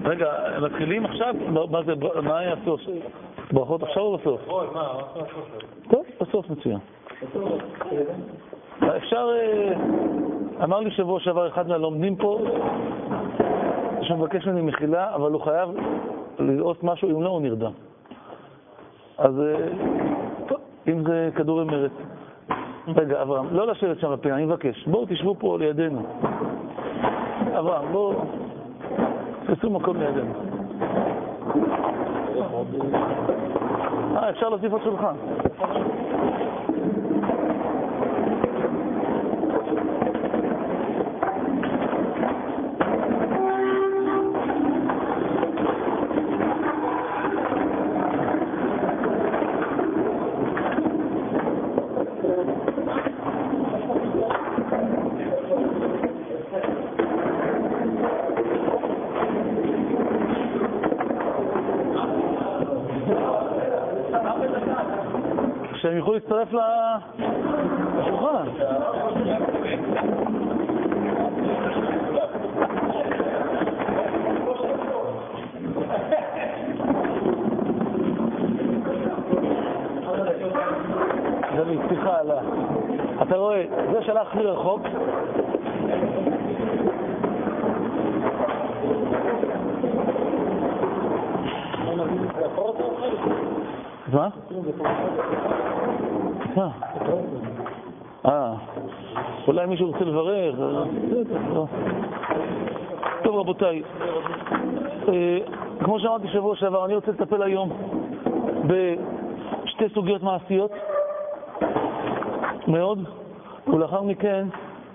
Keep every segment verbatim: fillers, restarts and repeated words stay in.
רגע, מתחילים עכשיו? מה זה, מה היה הסוף? ברכות עכשיו או בסוף? טוב, בסוף מצוין. אפשר, אמר לי שבוע שעבר אחד מהלומדים פה שמבקש ממני מחילה, אבל הוא חייב לראות משהו, אם לא הוא נרדם. אז טוב, אם זה כדור אמרת. רגע, אברהם, לא לשבת שם בפינה, אני מבקש. בואו תשבו פה לידינו. אברהם, בואו תעשו מקום לידינו. אה, אפשר להוסיף עוד שולחן. שהם יוכלו להצטרף לשולחן. דוד, סליחה, לא. אתה רואה, זה שלח לי רחוק. מה? מה? אה, אולי מישהו רוצה לברך. טוב רבותיי, כמו שאמרתי שבוע שעבר, אני רוצה לטפל היום בשתי סוגיות מעשיות מאוד, ולאחר מכן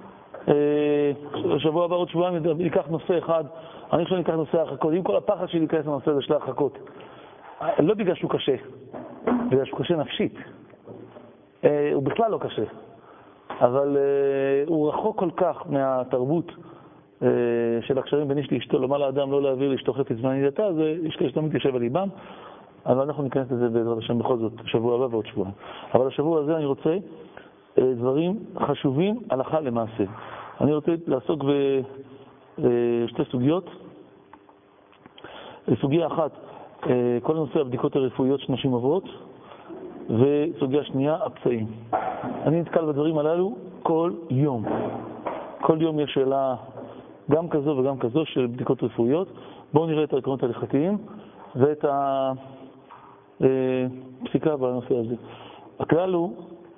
שבוע הבא עוד שבועיים ניקח נושא אחד. אני חושב שניקח נושא הרחקות. עם כל הפחד שלי להיכנס לנושא הזה של הרחקות, לא בגלל שהוא קשה, בגלל שהוא קשה נפשית. הוא בכלל לא קשה, אבל הוא רחוק כל כך מהתרבות של הקשרים בין איש לאשתו. לומר לאדם לא להעביר לאשתו חפץ וענידתה, זה איש כאלה שתמיד יושב על ליבם, אבל אנחנו ניכנס לזה בעזרת השם בכל זאת שבוע הבא ועוד שבוע. אבל השבוע הזה אני רוצה דברים חשובים הלכה למעשה. אני רוצה לעסוק בשתי סוגיות. סוגיה אחת, כל נושא הבדיקות הרפואיות שנשים עוברות, וסוגיה שנייה, הפצעים. אני נתקל בדברים הללו כל יום. כל יום יש שאלה גם כזו וגם כזו של בדיקות רפואיות. בואו נראה את העקרונות ההלכתיים ואת הפסיקה בנושא הזה. הכלל הוא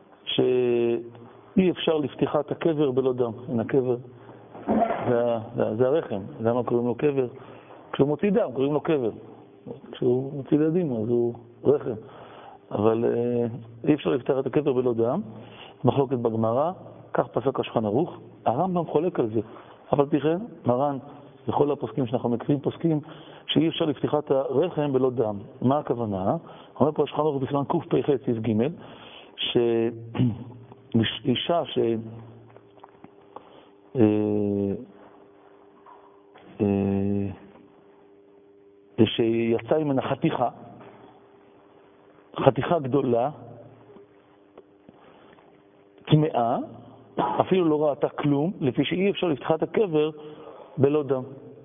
שאי אפשר לפתיחת הקבר בלא דם. אין הקבר, זה, זה, זה הרחם. למה קוראים לו קבר? כשהוא מוציא דם קוראים לו קבר. כשהוא מוציא ילדים אז הוא רחם. אבל אי אפשר לפתח את הקבר בלא דם. מחלוקת בגמרא, כך פסק השולחן ערוך. הרמב"ם חולק על זה, אבל פי כן מרן וכל הפוסקים שאנחנו מכירים פוסקים שאי אפשר לפתיחת הרחם בלא דם. מה הכוונה? אומר פה השולחן ערוך בסימן קפ"ח סעיף ג' שאישה ש שיצא ממנה חתיכה חתיכה גדולה, טמאה, אפילו לא ראתה כלום, לפי שאי אפשר לפתח את הקבר בלא דם.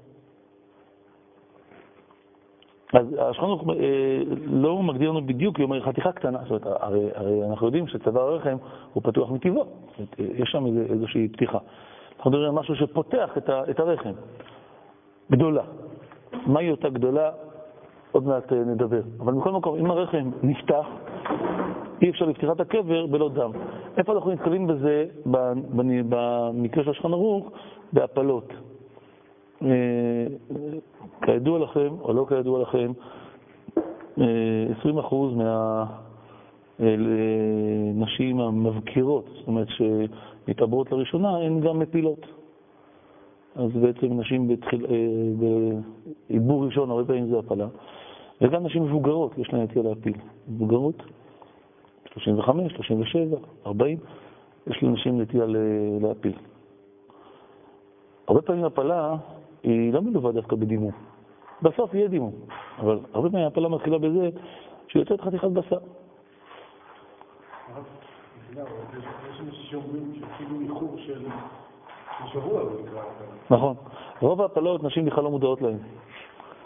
אז השולחן ערוך לא מגדיר לנו בדיוק, היא אומרת חתיכה קטנה, זאת אומרת, הרי, הרי אנחנו יודעים שצוואר הרחם הוא פתוח מטבעו, יש שם איזו, איזושהי פתיחה. אנחנו מדברים על משהו שפותח את, ה, את הרחם, גדולה. מהי אותה גדולה? עוד מעט נדבר. אבל מכל מקום, אם הרחם נפתח, אי אפשר לפתיחת הקבר בלא דם. איפה אנחנו נתקלים בזה במקרה של השולחן ערוך? בהפלות. כידוע לכם, או לא כידוע לכם, עשרים אחוז מהנשים המבקירות, זאת אומרת שמתעברות לראשונה, הן גם מפילות. אז בעצם נשים בתחיל, בעיבור ראשון, הרבה פעמים זה הפלה. וגם נשים מבוגרות, יש להן נטייה להפיל. מבוגרות, שלושים וחמש, שלושים ושבע, ארבעים, יש לנשים נטייה להפיל. הרבה פעמים הפלה היא לא מלווה דווקא בדימום. בסוף יהיה דימום, אבל הרבה פעמים הפלה מתחילה בזה שיוצאת חתיכת בשר. יש אנשים שאומרים שאפילו איחור של שבוע. נכון. רוב ההפלות נשים בכלל לא מודעות להן.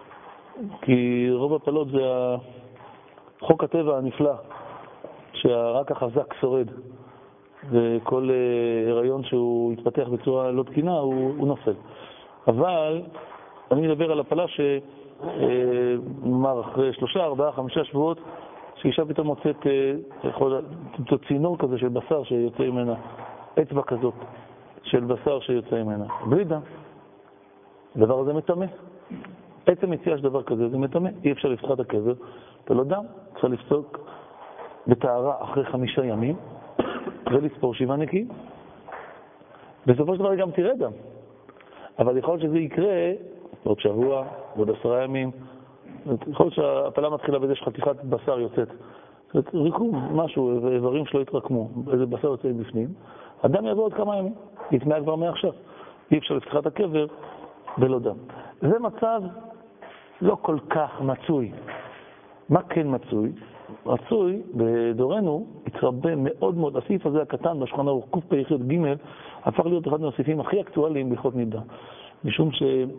כי רוב הפלות זה חוק הטבע הנפלא, שרק החזק שורד, וכל הריון שהוא יתפתח בצורה לא תקינה הוא, הוא נופל. אבל אני מדבר על הפלה שנאמר אחרי שלושה, ארבעה, חמישה שבועות, שאישה פתאום מוצאת צינור כזה של בשר שיוצא ממנה, אצבע כזאת של בשר שיוצא ממנה, בלי דם. הדבר הזה מטמא. עצם יציאה של דבר כזה זה מטמא. אי אפשר לפתוח את הקבר ולא דם. אפשר לפסוק בטהרה אחרי חמישה ימים ולספור שבעה נקיים. בסופו של דבר גם תראה דם. אבל יכול להיות שזה יקרה עוד שבוע, עוד עשרה ימים. יכול להיות שהפלה מתחילה בזה שחתיכת בשר יוצאת. ריקום, משהו, איברים שלא יתרקמו, איזה בשר יוצא בפנים. הדם יבוא עוד כמה ימים, יתמאה כבר מעכשיו. אי אפשר לפתיחת הקבר ולא דם. זה מצב לא כל כך מצוי. מה כן מצוי? מצוי בדורנו התרבה מאוד מאוד. הסעיף הזה הקטן בשולחן ערוך קפ"ח ג' הפך להיות אחד מהסעיפים הכי אקטואליים בהלכות נידה. משום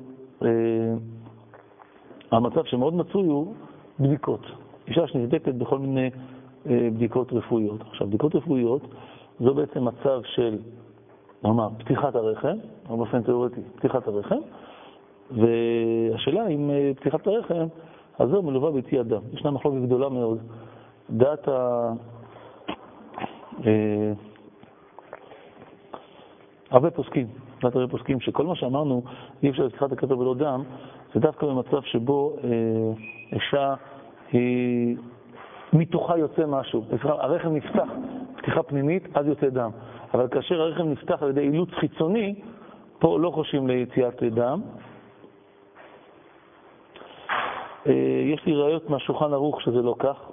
שהמצב שמאוד מצוי הוא בדיקות. אישה שנבדקת בכל מיני בדיקות רפואיות. עכשיו, בדיקות רפואיות זו בעצם מצב של, נאמר, פתיחת הרחם, או באופן תיאורטי, פתיחת הרחם, והשאלה אם פתיחת הרחם הזו מלווה ביציאת דם. ישנה מחלוקת גדולה מאוד. דעת ה... הרבה פוסקים, דעת הרבה פוסקים, שכל מה שאמרנו, אי אפשר לפתיחת הקבר ולא דם, זה דווקא במצב שבו אישה היא... מתוכה יוצא משהו. הרחם נפתח, פתיחה פנימית, אז יוצא דם. אבל כאשר הרחם נפתח על ידי אילוץ חיצוני, פה לא חושבים ליציאת דם. יש לי ראיות מהשולחן ערוך שזה לא כך.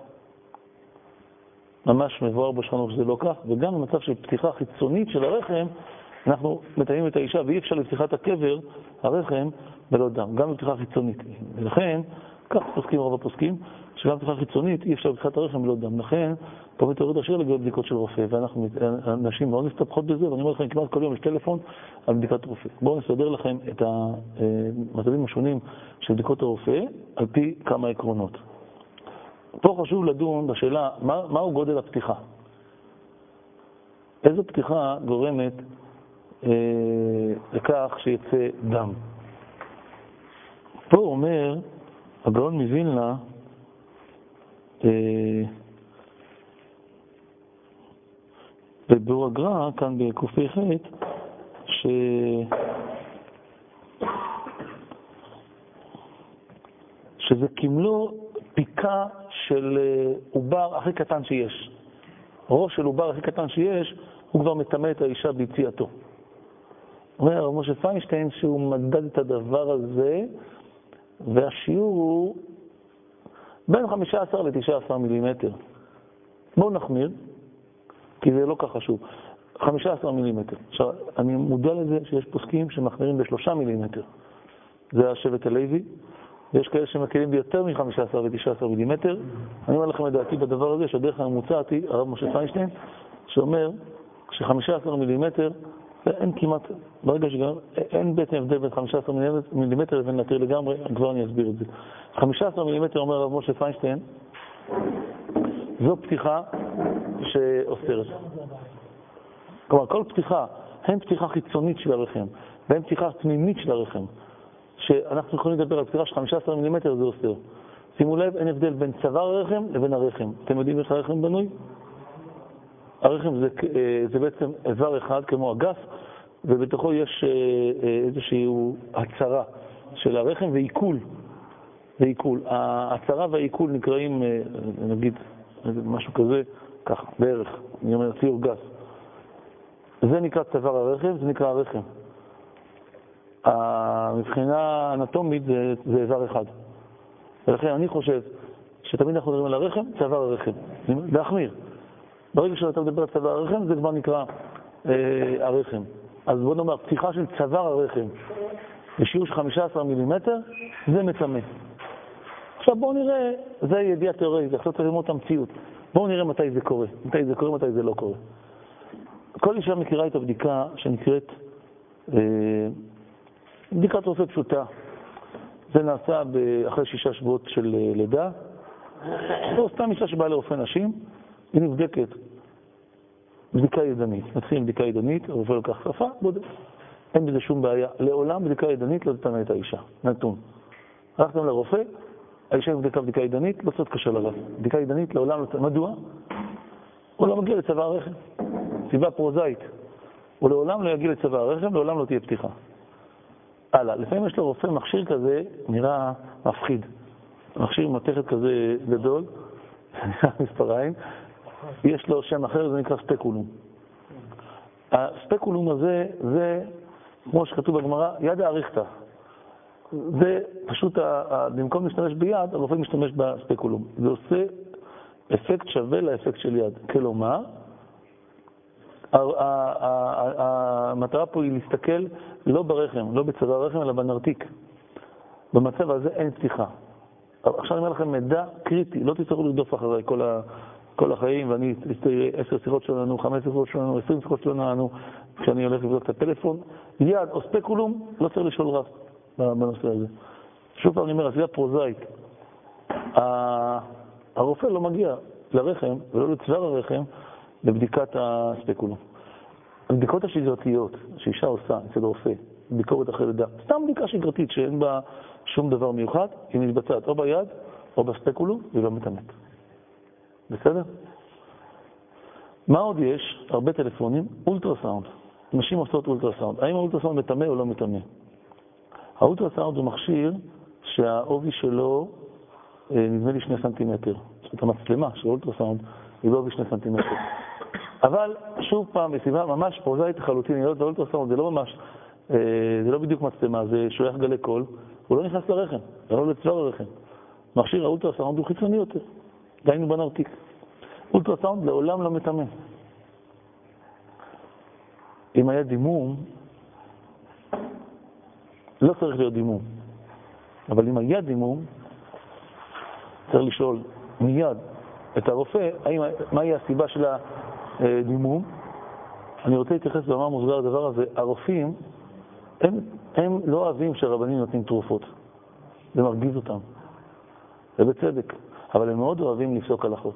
ממש מבואר בשולחן ערוך שזה לא כך. וגם במצב של פתיחה חיצונית של הרחם, אנחנו מתאמים את האישה, ואי אפשר לפתיחת הקבר, הרחם, ולא דם. גם בפתיחה חיצונית. ולכן, כך פוסקים רוב הפוסקים, שגם בפתיחה חיצונית אי אפשר לפתיחת הרחם ולא דם. לכן, פה מתאוריד השאיר לגבי בדיקות של רופא, ואנחנו, נשים מאוד מסתבכות בזה, ואני אומר לכם, כמעט כל יום יש טלפון על בדיקת רופא. בואו נסדר לכם את המצבים השונים של בדיקות הרופא, על פי כמה עקרונות. פה חשוב לדון בשאלה, מה, מהו גודל הפתיחה? איזו פתיחה גורמת אה, לכך שיצא דם? פה אומר, הגאון מווילנה, בביאור הגר"א, כאן בקפ"ח, ש... שזה כמלוא פיקה של עובר הכי קטן שיש. ראש של עובר הכי קטן שיש, הוא כבר מטמא את האישה ביציאתו. אומר משה פיינשטיין שהוא מדד את הדבר הזה, והשיעור הוא בין חמישה עשר לתשעה עשר מילימטר. בואו נחמיר, כי זה לא כך חשוב. חמישה עשר מילימטר. עכשיו, אני מודע לזה שיש פוסקים שמחמירים בשלושה מילימטר. זה השבט הלוי, ויש כאלה שמקלים ביותר מ-חמישה עשר ו-תשעה עשר מילימטר. אני אומר לכם את דעתי בדבר הזה, שהדרך הממוצעת היא, הרב משה פיינשטיין, שאומר ש-חמישה עשר מילימטר, אין כמעט, ברגע שגם, אין בעצם הבדל בין חמישה עשר מילימטר לבין להתיר לגמרי, כבר אני אסביר את זה. חמישה עשר מילימטר, אומר הרב משה פיינשטיין, זו פתיחה שאוסרת. כלומר, כל פתיחה, הן פתיחה חיצונית של הרחם, והן פתיחה פנימית של הרחם, שאנחנו יכולים לדבר על פתיחה של חמישה עשר מילימטר, זה אוסר. שימו לב, אין הבדל בין צוואר הרחם לבין הרחם. אתם יודעים איך הרחם בנוי? הרחם זה, זה בעצם איבר אחד כמו הגף, ובתוכו יש איזושהי הצרה של הרחם ועיכול. ועיכול. ההצרה והעיכול נקראים, נגיד, משהו כזה, ככה, בערך, אני אומר, ציור גס. זה נקרא צוואר הרחם, זה נקרא הרחם. מבחינה אנטומית זה, זה איבר אחד. ולכן אני חושב שתמיד אנחנו מדברים על הרחם, צוואר הרחם. להחמיר. ברגע שאתה מדבר על צוואר הרחם, זה כבר נקרא אה, הרחם. אז בוא נאמר, פתיחה של צוואר הרחם בשיעור של חמישה עשר מילימטר, זה מצמא. עכשיו בואו נראה, זה ידיעה תיאורטית, עכשיו צריך ללמוד את המציאות. בואו נראה מתי זה קורה, מתי זה קורה, מתי זה לא קורה. כל אישה מכירה את הבדיקה שנקראת אה, בדיקת רופא פשוטה. זה נעשה אחרי שישה שבועות של לידה, או סתם אישה שבאה לרופא נשים, היא נבדקת בדיקה ידנית. נתחיל עם בדיקה ידנית, הרופא לוקח שפה, בודק. אין בזה שום בעיה. לעולם בדיקה ידנית לא תטמא את האישה. נתון. הלכתם לרופא, האישה נבדקה בדיקה ידנית, לא צריך קשה לרב. בדיקה ידנית לעולם לא תטמא. מדוע? הוא לא מגיע לצבא הרחם. סיבה פרוזאית. הוא לעולם לא יגיע לצבא הרחם, לעולם לא תהיה פתיחה. הלאה. לפעמים יש לו רופא מכשיר כזה, נראה מפחיד. מכשיר מתכת כזה גדול, נראה מספריים. יש לו שם אחר, זה נקרא ספקולום. הספקולום הזה, זה, כמו שכתוב בגמרא, יד האריכתא. זה פשוט, במקום להשתמש ביד, הרופא משתמש בספקולום. זה עושה אפקט שווה לאפקט של יד. כלומר, המטרה פה היא להסתכל לא ברחם, לא בצבא הרחם, אלא בנרתיק. במצב הזה אין פתיחה. עכשיו אני אומר לכם מידע קריטי, לא תצטרכו לרדוף אחרי כל ה... כל החיים, ואני, עשר שיחות שלנו, חמש שיחות שלנו, עשרים שיחות שלנו, כשאני הולך לבדוק את הטלפון, יד או ספקולום, לא צריך לשאול רב בנושא הזה. שוב פעם אני אומר, עשייה פרוזאית. הרופא לא מגיע לרחם, ולא לצוואר הרחם, לבדיקת הספקולום. הבדיקות השגרתיות שאישה עושה אצל רופא, ביקורת אחרי לידה, סתם בדיקה שגרתית שאין בה שום דבר מיוחד, היא מתבצעת או ביד או בספקולום, והיא לא מתאמת. בסדר? מה עוד יש? הרבה טלפונים, אולטרסאונד. נשים עושות אולטרסאונד. האם האולטרסאונד מטמא או לא מטמא? האולטרסאונד הוא מכשיר שהעובי שלו נדמה לי שני סנטימטר. זאת המצלמה של אולטרסאונד היא בעובי שני סנטימטר. אבל שוב פעם, בסיבה ממש פרוזאית לחלוטין, להיות האולטרסאונד זה לא ממש, זה לא בדיוק מצלמה, זה שולח גלי קול, הוא לא נכנס לרחם, זה לא לצוואר הרחם. מכשיר האולטרסאונד הוא חיצוני יותר. דיינו בנרתיק. אולטרסאונד לעולם לא מטמא. אם היה דימום, לא צריך להיות דימום. אבל אם היה דימום, צריך לשאול מיד את הרופא, האם, מהי הסיבה של הדימום. אני רוצה להתייחס במה מוסבר הדבר הזה. הרופאים, הם, הם לא אוהבים שהרבנים נותנים תרופות. זה מרגיז אותם. זה בצדק. אבל הם מאוד אוהבים לפסוק הלכות.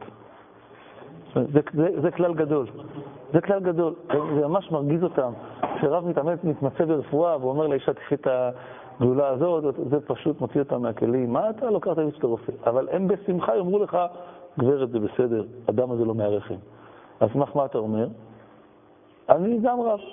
זה, זה, זה כלל גדול. זה כלל גדול. זה ממש מרגיז אותם. כשרב מתאמת מתמצא ברפואה ואומר לאישה תחי את הגלולה הזאת, זה פשוט מוציא אותם מהכלים. מה אתה לוקח את המיץ את הרופא? אבל הם בשמחה יאמרו לך, גברת זה בסדר, אדם הזה לא מהרחם. אז מה אתה אומר? אני גם רב.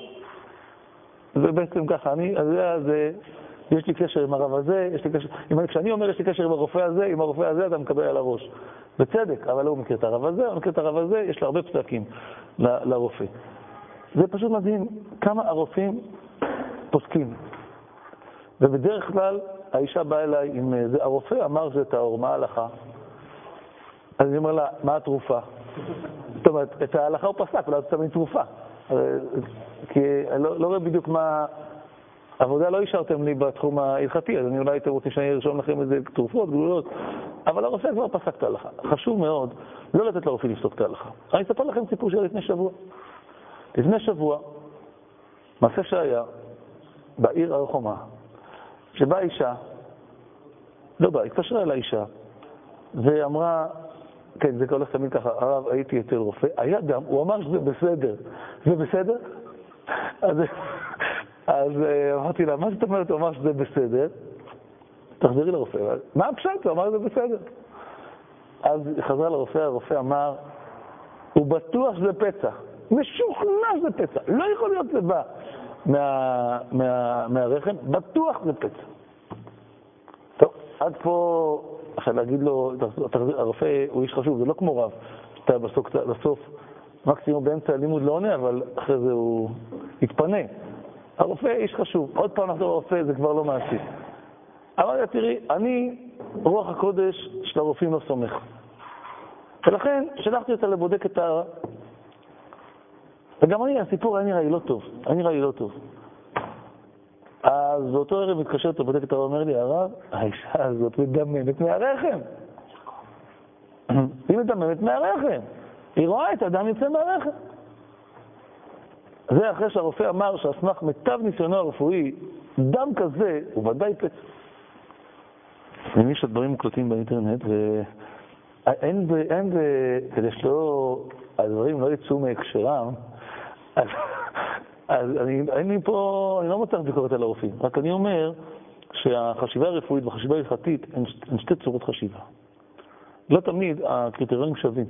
ובעצם ככה, אני, זה, זה, יש לי קשר עם הרב הזה, יש לי קשר, כשאני אומר יש לי קשר עם הרופא הזה, עם הרופא הזה אתה מקבל על הראש. בצדק, אבל הוא מכיר את הרב הזה, הוא מכיר את הרב הזה, יש לו הרבה פסקים ל, לרופא. זה פשוט מדהים כמה הרופאים פוסקים. ובדרך כלל האישה באה אליי עם זה, הרופא אמר זה טהור, מה ההלכה? אז אני אומר לה, מה התרופה? זאת אומרת, את ההלכה הוא פסק, אולי תמיד תרופה. כי אני לא, לא רואה בדיוק מה... עבודה לא השארתם לי בתחום ההלכתי, אז אני אולי הייתם רוצים שאני ארשום לכם איזה תרופות, גלולות, אבל הרופא כבר פסק את ההלכה. חשוב מאוד לא לתת לרופא לפסוק את ההלכה. אני אספר לכם סיפור שהיה לפני שבוע. לפני שבוע, מעשה שהיה בעיר הר חומה, שבאה אישה, לא באה, התקשרה אל האישה, ואמרה, כן, זה הולך תמיד ככה, הרב, הייתי אצל רופא, היה דם, הוא אמר שזה בסדר. זה בסדר? אז, אז אמרתי לה, מה זאת אומרת? הוא אמר שזה בסדר? תחזרי לרופא. מה הפשט? הוא אמר שזה בסדר. אז חזרה לרופא, הרופא אמר, הוא בטוח שזה פצע. משוכנע שזה פצע. לא יכול להיות זה בא מה, מה, מהרחם, בטוח זה פצע. טוב, עד פה, עכשיו להגיד לו, הרופא הוא איש חשוב, זה לא כמו רב, שאתה בסוף, בסוף מקסימום באמצע הלימוד לא עונה, אבל אחרי זה הוא יתפנה. הרופא איש חשוב, עוד פעם נחזור לרופא, זה כבר לא מעשי. אבל תראי, אני רוח הקודש של הרופאים לא סומך. ולכן שלחתי אותה לבודק את ה... וגם אני, הסיפור היה נראה לי לא טוב, היה נראה לי לא טוב. אז באותו ערב מתקשרת לבודק את הרב, אומר לי, הרב, האישה הזאת מדממת מהרחם. היא מדממת מהרחם. היא רואה את האדם יוצא מהרחם. זה אחרי שהרופא אמר שהסמך מיטב ניסיונו הרפואי, דם כזה הוא ודאי פצע. אני מבין שהדברים מוקלטים באינטרנט, ואין ב... אין ב... כדי שלא... הדברים לא יצאו מהקשרם, אז, אז אני, אין לי פה... אני לא מותח ביקורת על הרופאים, רק אני אומר שהחשיבה הרפואית והחשיבה ההלכתית הן, הן שתי צורות חשיבה. לא תמיד הקריטריונים שווים.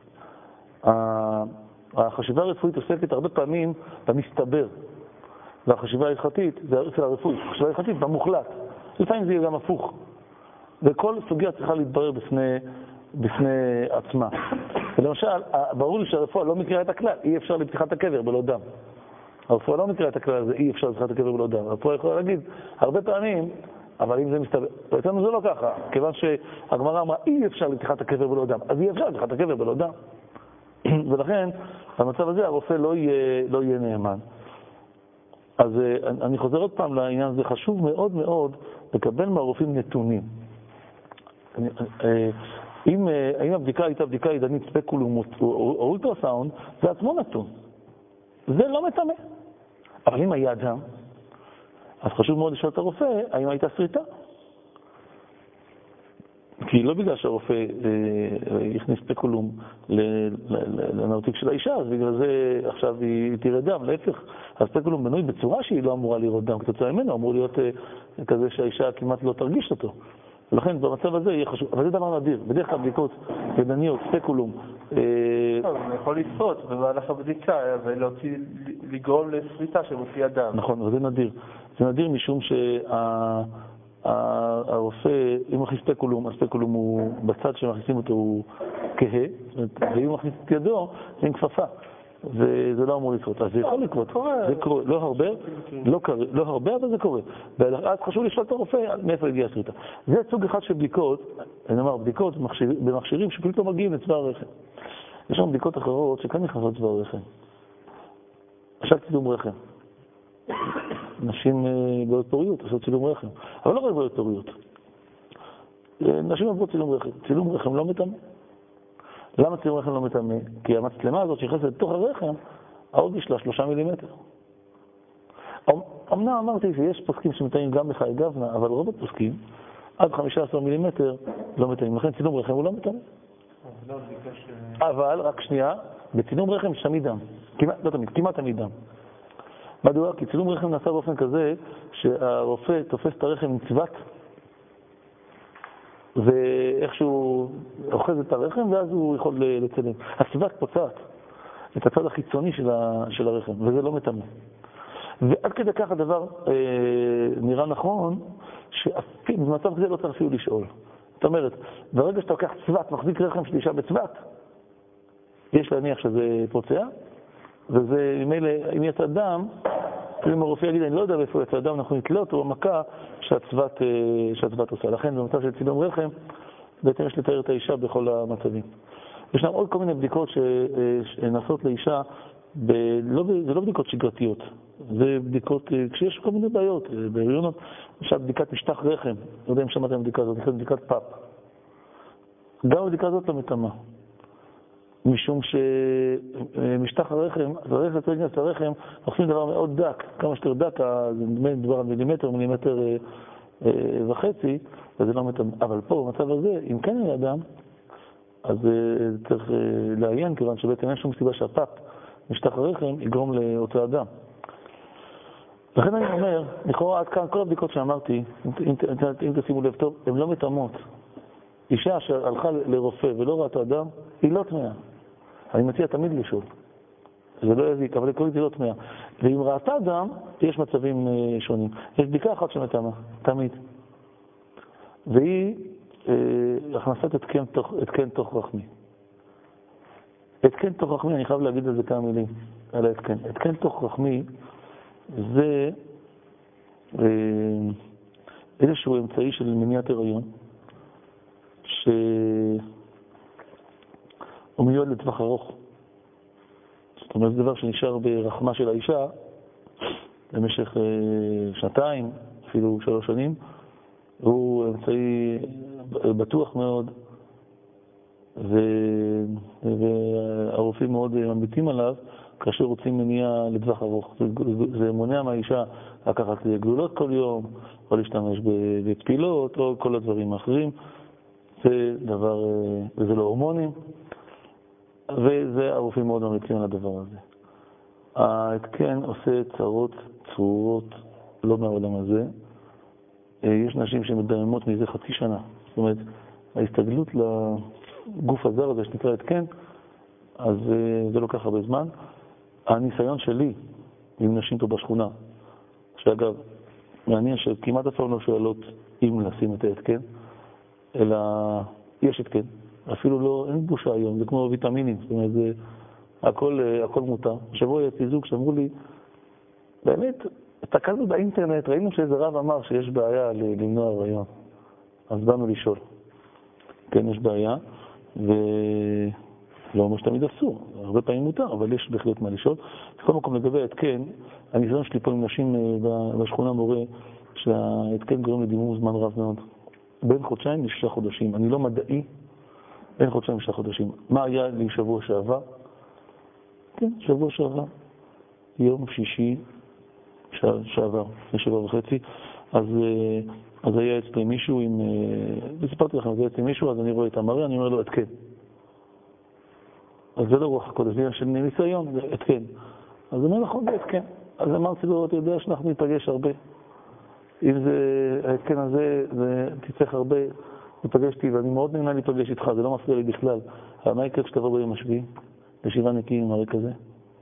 החשיבה הרפואית עוסקת הרבה פעמים במסתבר, והחשיבה ההלכתית, זה אצל הרפואית, החשיבה ההלכתית במוחלט. לפעמים זה יהיה גם הפוך. וכל סוגיה צריכה להתברר בפני, בפני עצמה. ולמשל, ברור לי שהרפואה לא מכירה את הכלל, אי אפשר לפתיחת הקבר בלא דם. הרפואה לא מכירה את הכלל הזה, אי אפשר לפתיחת הקבר בלא דם. הרפואה יכולה להגיד, הרבה פעמים, אבל אם זה מסתבר, ואצלנו זה לא ככה, כיוון שהגמרא אמרה, אי אפשר לפתיחת הקבר בלא דם, אז אי אפשר לפתיחת הקבר בלא דם. ולכן, במצב הזה הרופא לא יהיה, לא יהיה נאמן. אז אני חוזר עוד פעם לעניין הזה, חשוב מאוד מאוד לקבל מהרופאים נתונים. אם, אם הבדיקה הייתה בדיקה ידנית ספקולום או אולטרסאונד, זה עצמו נתון. זה לא מטמא. אבל אם היה דם, אז חשוב מאוד לשאול את הרופא, האם הייתה שריטה. כי לא בגלל שהרופא אה, יכניס ספקולום לנרתיק של האישה, אז בגלל זה עכשיו היא תראה דם. להפך, הספקולום בנוי בצורה שהיא לא אמורה לראות דם. כתוצאה ממנו אמור להיות אה, כזה שהאישה כמעט לא תרגיש אותו. ולכן במצב הזה יהיה חשוב. אבל זה דבר נדיר. בדרך כלל בדיקות ידניות, ספקולום. טוב, אני יכול לצפות במהלך הבדיקה ולהוציא, לגרום לשריטה שמוציאה דם. נכון, אבל זה נדיר. זה נדיר משום שה... הרופא, אם מכניס ספקולום, הספקולום הוא, בצד שמכניסים אותו הוא כהה, ואם הוא מכניס את ידו, זה עם כפפה, וזה לא אמור לקרות. אז זה יכול לקרות, זה קורה, לא הרבה, לא קורה, לא הרבה, אבל זה קורה. ואז חשוב לשאול את הרופא מאיפה הגיעה השריטה. זה סוג אחד של בדיקות, אני אומר, בדיקות במכשירים שפשוט לא מגיעים לצבא הרחם. יש שם בדיקות אחרות שכאן נכנסות צבא הרחם. עכשיו צילום רחם. נשים בעיות פוריות, עושות צילום רחם. אבל לא רק בעיות פוריות. נשים עוברות צילום רחם. צילום רחם לא מטמא. למה צילום רחם לא מטמא? כי המצלמה הזאת שנכנסת לתוך הרחם, העובי שלה שלושה מילימטר. אמנם אמרתי שיש פוסקים שמטמאים גם בחי גוונה, אבל רוב הפוסקים, עד חמישה עשר מילימטר לא מטמאים. לכן צילום רחם הוא לא מטמא. אבל, רק שנייה, בצילום רחם יש תמיד דם. כמעט, לא תמיד, כמעט תמיד דם. מדוע? כי צילום רחם נעשה באופן כזה שהרופא תופס את הרחם עם צוות ואיכשהו אוחז את הרחם ואז הוא יכול לצלם. הצוות פוצעת את הצד החיצוני של, ה, של הרחם וזה לא מטמא. ועד כדי כך הדבר אה, נראה נכון שבמצב כזה לא צריך אפילו לשאול. זאת אומרת, ברגע שאתה לוקח צוות, מחזיק רחם של אישה בצוות, יש להניח שזה פוצע וזה, ממילא, אם יצא דם, אם הרופא יגיד, אני לא יודע איפה יצא דם, אנחנו נתלה אותו במכה שהצוות, שהצוות עושה. לכן, במצב של צילום רחם, בעצם יש לתאר את האישה בכל המצבים. ישנם עוד כל מיני בדיקות שנעשות לאישה, ב... לא, זה לא בדיקות שגרתיות, זה בדיקות, כשיש כל מיני בעיות, בהריונות, למשל בדיקת משטח רחם, לא יודע אם שמעתם בדיקה הזאת, נקראת בדיקת פאפ. גם הבדיקה הזאת לא מטמאה. משום שמשטח הרחם, הרחם צריך להיכנס לרחם, עושים דבר מאוד דק, כמה שיותר דק, זה מדבר על מילימטר, מילימטר אה, אה, וחצי, וזה לא מטמא. אבל פה, במצב הזה, אם כן היה אדם, אז אה, צריך אה, לעיין, כיוון שבעצם אין שום סיבה שהפאפ, משטח הרחם, יגרום להוצאת דם. לכן אני אומר, לכאורה עד כאן, כל הבדיקות שאמרתי, אם, אם, אם תשימו לב טוב, הן לא מטמאות. אישה שהלכה לרופא ולא ראתה דם, היא לא טמאה. אני מציע תמיד לשאול. זה לא יזיק, אבל עקרונית היא לא טמאה. ואם ראתה דם, יש מצבים שונים. יש בדיקה אחת שמטמאה, תמיד. והיא אה, הכנסת התקן תוך, התקן תוך רחמי. התקן תוך רחמי, אני חייב להגיד על זה כמה מילים, על ההתקן. התקן תוך רחמי זה אה, איזשהו אמצעי של מניעת הריון, שהוא מיועד לטווח ארוך. זאת אומרת, זה דבר שנשאר ברחמה של האישה במשך שנתיים, אפילו שלוש שנים. הוא אמצעי בטוח מאוד, והרופאים מאוד ממליצים עליו, כאשר רוצים מניעה לטווח ארוך. זה, זה מונע מהאישה לקחת גלולות כל יום, או להשתמש בתפילות, או כל הדברים האחרים. זה דבר, וזה לא הורמונים, וזה הרופאים מאוד ממליצים על הדבר הזה. ההתקן עושה צרות צרורות לא מהעולם הזה. יש נשים שמדממות מזה חצי שנה. זאת אומרת, ההסתגלות לגוף הזר הזה שנקרא התקן, אז זה לוקח הרבה זמן. הניסיון שלי עם נשים פה בשכונה, שאגב, מעניין שכמעט אף פעם לא שואלות אם לשים את ההתקן, אלא יש התקן. אפילו לא, אין בושה היום, זה כמו ויטמינים, זאת אומרת, זה הכל, הכל מותר. שבוע יצא זוג שאמרו לי, באמת, תקלנו באינטרנט, ראינו שאיזה רב אמר שיש בעיה למנוע הריון. אז באנו לשאול. כן, יש בעיה, ולא אומר שתמיד אסור, הרבה פעמים מותר, אבל יש בהחלט מה לשאול. בכל מקום לגבי ההתקן, הניסיון שלי פה עם נשים בשכונה מורה, שההתקן גורם לדימום זמן רב מאוד. בין חודשיים לשישה חודשים. אני לא מדעי, בין חודשיים לשישה חודשים. מה היה לי שבוע שעבר? כן, שבוע שעבר. יום שישי שעבר, לפני שבוע וחצי. אז, אז היה אצלי מישהו עם... וסיפרתי לכם, זה אצלי מישהו, אז אני רואה את המראה, אני אומר לו, התקן. אז זה לא רוח הקודש, זה של ניסיון, זה התקן. אז הוא אומר, נכון, זה התקן. אז אמרתי לו, אתה יודע שאנחנו ניפגש הרבה. אם זה, ההתקן הזה, זה תצטרך הרבה, ניפגש איתי, ואני מאוד נהנה להיפגש איתך, זה לא מפריע לי בכלל. אבל מה יקרה כשתבוא ביום השביעי? לשבעה נקיים עם הרי כזה?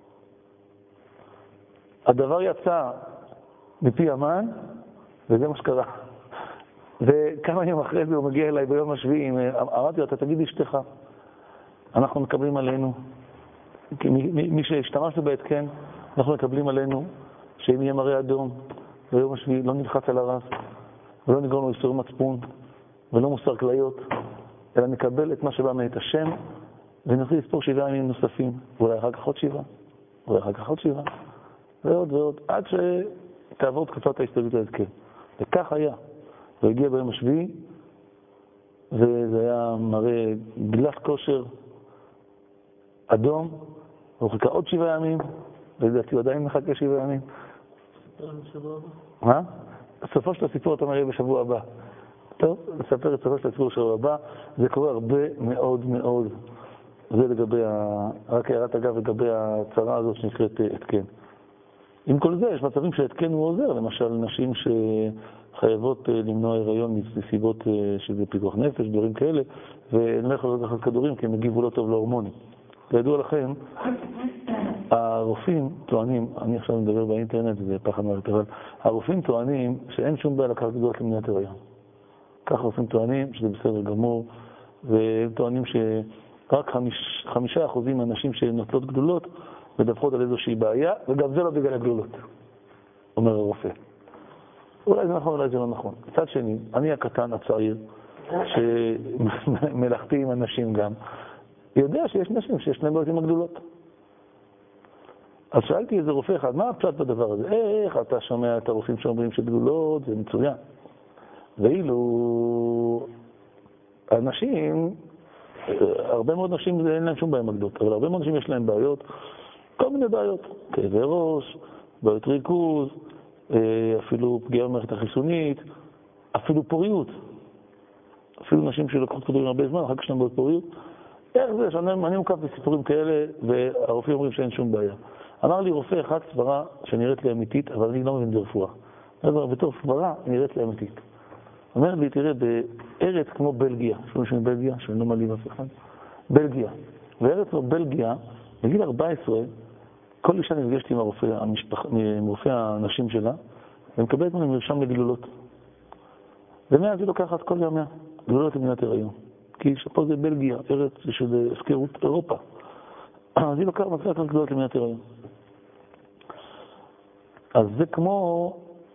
הדבר יצא מפי המן, וזה מה שקרה. וכמה ימים אחרי זה הוא מגיע אליי ביום השביעי, אמרתי לו, אתה תגיד אשתך, אנחנו מקבלים עלינו, מי שהשתמשנו בהתקן, אנחנו מקבלים עלינו, שאם יהיה מראה אדום, ביום השביעי לא נלחץ על הרס, ולא נגרום לו איסור מצפון, ולא מוסר כליות, אלא נקבל את מה שבא מאת השם, ונתחיל לספור שבעה ימים נוספים, ואולי אחר כך עוד שבעה, ואולי אחר כך עוד שבעה, ועוד ועוד, עד שתעבור תקופת ההסתגלות להתקן. וכך היה. הוא הגיע ביום השביעי, וזה היה מראה גלח כושר אדום, והוא חיכה עוד שבעה ימים, ולדעתי הוא עדיין מחכה שבעה ימים. מה? סופו של הסיפור אתה מראה בשבוע הבא. טוב, נספר את סופו של הסיפור בשבוע הבא. זה קורה הרבה מאוד מאוד. זה לגבי, ה... רק הערת אגב לגבי הצרה הזאת שנקראת התקן. עם כל זה, יש מצבים שהתקן הוא עוזר, למשל נשים שחייבות למנוע הריון מסיבות שזה פיתוח נפש, דברים כאלה, והן לא יכולות לקחת כדורים כי הם הגיבו לא טוב להורמונים. כידוע לכם, הרופאים טוענים, אני עכשיו מדבר באינטרנט, זה פחד מערכת, אבל הרופאים טוענים שאין שום בעיה לקחת גדולות למניעת הריון. כך הרופאים טוענים שזה בסדר גמור, והם טוענים שרק חמיש, חמישה אחוזים מהנשים שנוטלות גדולות מדווחות על איזושהי בעיה, וגם זה לא בגלל הגדולות, אומר הרופא. אולי זה נכון, אולי זה לא נכון. מצד שני, אני הקטן, הצעיר, שמלאכתי עם אנשים גם, יודע שיש נשים שיש להם בעיות עם הגדולות. אז שאלתי איזה רופא אחד, מה הפשט בדבר הזה? איך אתה שומע את הרופאים שאומרים שגדולות, זה מצוין. ואילו אנשים, הרבה מאוד נשים אין להם שום בעיה עם הגדולות, אבל הרבה מאוד נשים יש להם בעיות, כל מיני בעיות, כאבי ראש, בעיות ריכוז, אפילו פגיעה במערכת החיסונית, אפילו פוריות. אפילו נשים שלוקחות כדורים הרבה זמן, אחר כך יש להם בעיות פוריות. איך זה? שאני מוקף בסיפורים כאלה, והרופאים אומרים שאין שום בעיה. אמר לי רופא אחד סברה שנראית לי אמיתית, אבל אני לא מבין ברפואה. בתור סברה נראית לי אמיתית. אומר לי, תראה, בארץ כמו בלגיה, שהוא שם בלגיה, שאני לא מעלים אף אחד, בלגיה. בארץ כמו בלגיה, בגיל ארבע עשרה, כל אישה נפגשת עם הרופא, המשפח... עם רופא האנשים שלה, ומקבלת ממנו מרשם לגלולות. ומאז היא לוקחת כל ימיה, גלולות למניעת הריון. כי שפה זה בלגיה, ארץ של הפקרות אירופה. אז היא לוקחת מצלחת גלולות למניעת הריון. אז זה כמו...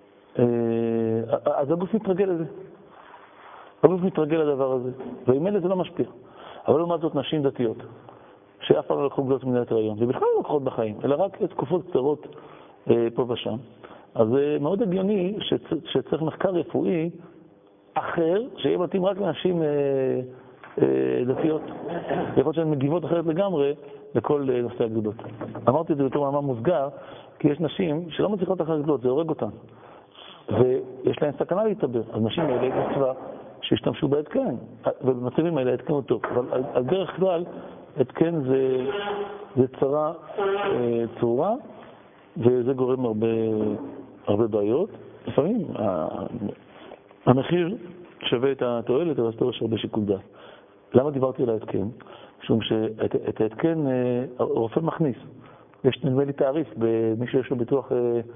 אז הגוף מתרגל לזה. הגוף מתרגל לדבר הזה. ועם אלה זה לא משפיע. אבל לעומת זאת נשים דתיות, שאף פעם לא לקחו גלולות למניעת הריון, ובכלל לא לוקחות בחיים, אלא רק תקופות קצרות פה ושם. אז זה מאוד הגיוני שצריך מחקר רפואי אחר, שיהיה מתאים רק לנשים דתיות. יכול להיות שהן מגיבות אחרת לגמרי לכל נושא הגדולות. אמרתי את זה בתור מאמר מוסגר, כי יש נשים שלא מצליחות אחר הגדולות, זה הורג אותן. ויש להן סכנה להתאבר. אז נשים האלה יש מצווה שהשתמשו בהתקן, ובמצבים האלה ההתקן הוא טוב. אבל על, על דרך כלל, התקן זה, זה צרה אה, צורה, וזה גורם הרבה, הרבה בעיות. לפעמים המחיר שווה את התועלת, אבל זה יש הרבה שיקול דעת. למה דיברתי על ההתקן? משום שאת ההתקן הרופא מכניס. יש נדמה לי תעריף, במי שיש לו ביטוח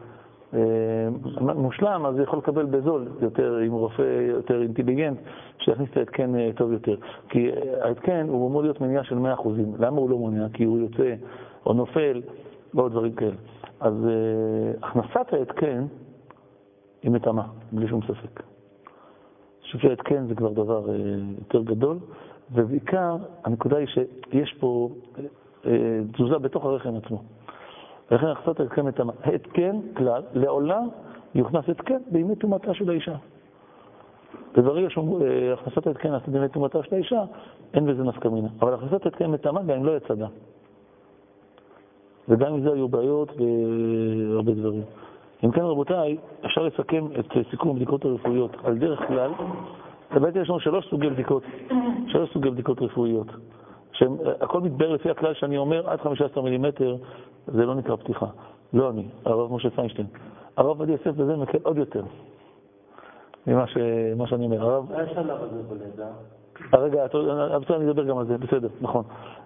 מושלם, אז הוא יכול לקבל בזול יותר, עם רופא יותר אינטליגנט, שיכניס את ההתקן טוב יותר. כי ההתקן הוא אמור להיות מניעה של מאה אחוז. למה הוא לא מונע? כי הוא יוצא או נופל, ועוד דברים כאלה. אז הכנסת ההתקן היא מטמאה, בלי שום ספק. אני חושב שההתקן זה כבר דבר יותר גדול, ובעיקר הנקודה היא שיש פה תזוזה בתוך הרחם עצמו. לכן הכנסת ההתקן מטמאה. ההתקן כלל, לעולם יוכנס התקן בימי טומאתה של האישה. וברגע שהכנסת ההתקן נעשית בימי טומאתה של האישה, אין בזה נפקא מינה. אבל הכנסת ההתקן מטמאה גם אם לא יצא דם. וגם עם זה היו בעיות והרבה דברים. אם כן רבותיי, אפשר לסכם את סיכום הבדיקות הרפואיות. על דרך כלל, בעצם יש לנו שלוש סוגי בדיקות, שלוש סוגי בדיקות רפואיות. שהכל מתבר לפי הכלל שאני אומר, עד חמישה עשר מילימטר, זה לא נקרא פתיחה. לא אני, הרב משה פיינשטיין. הרב עובדיה יוסף בזה מקל עוד יותר. ממה ש... מה שאני אומר. הרב... מה יש עליו הזה בלידה? הרגע, אני אדבר גם על זה, בסדר, נכון.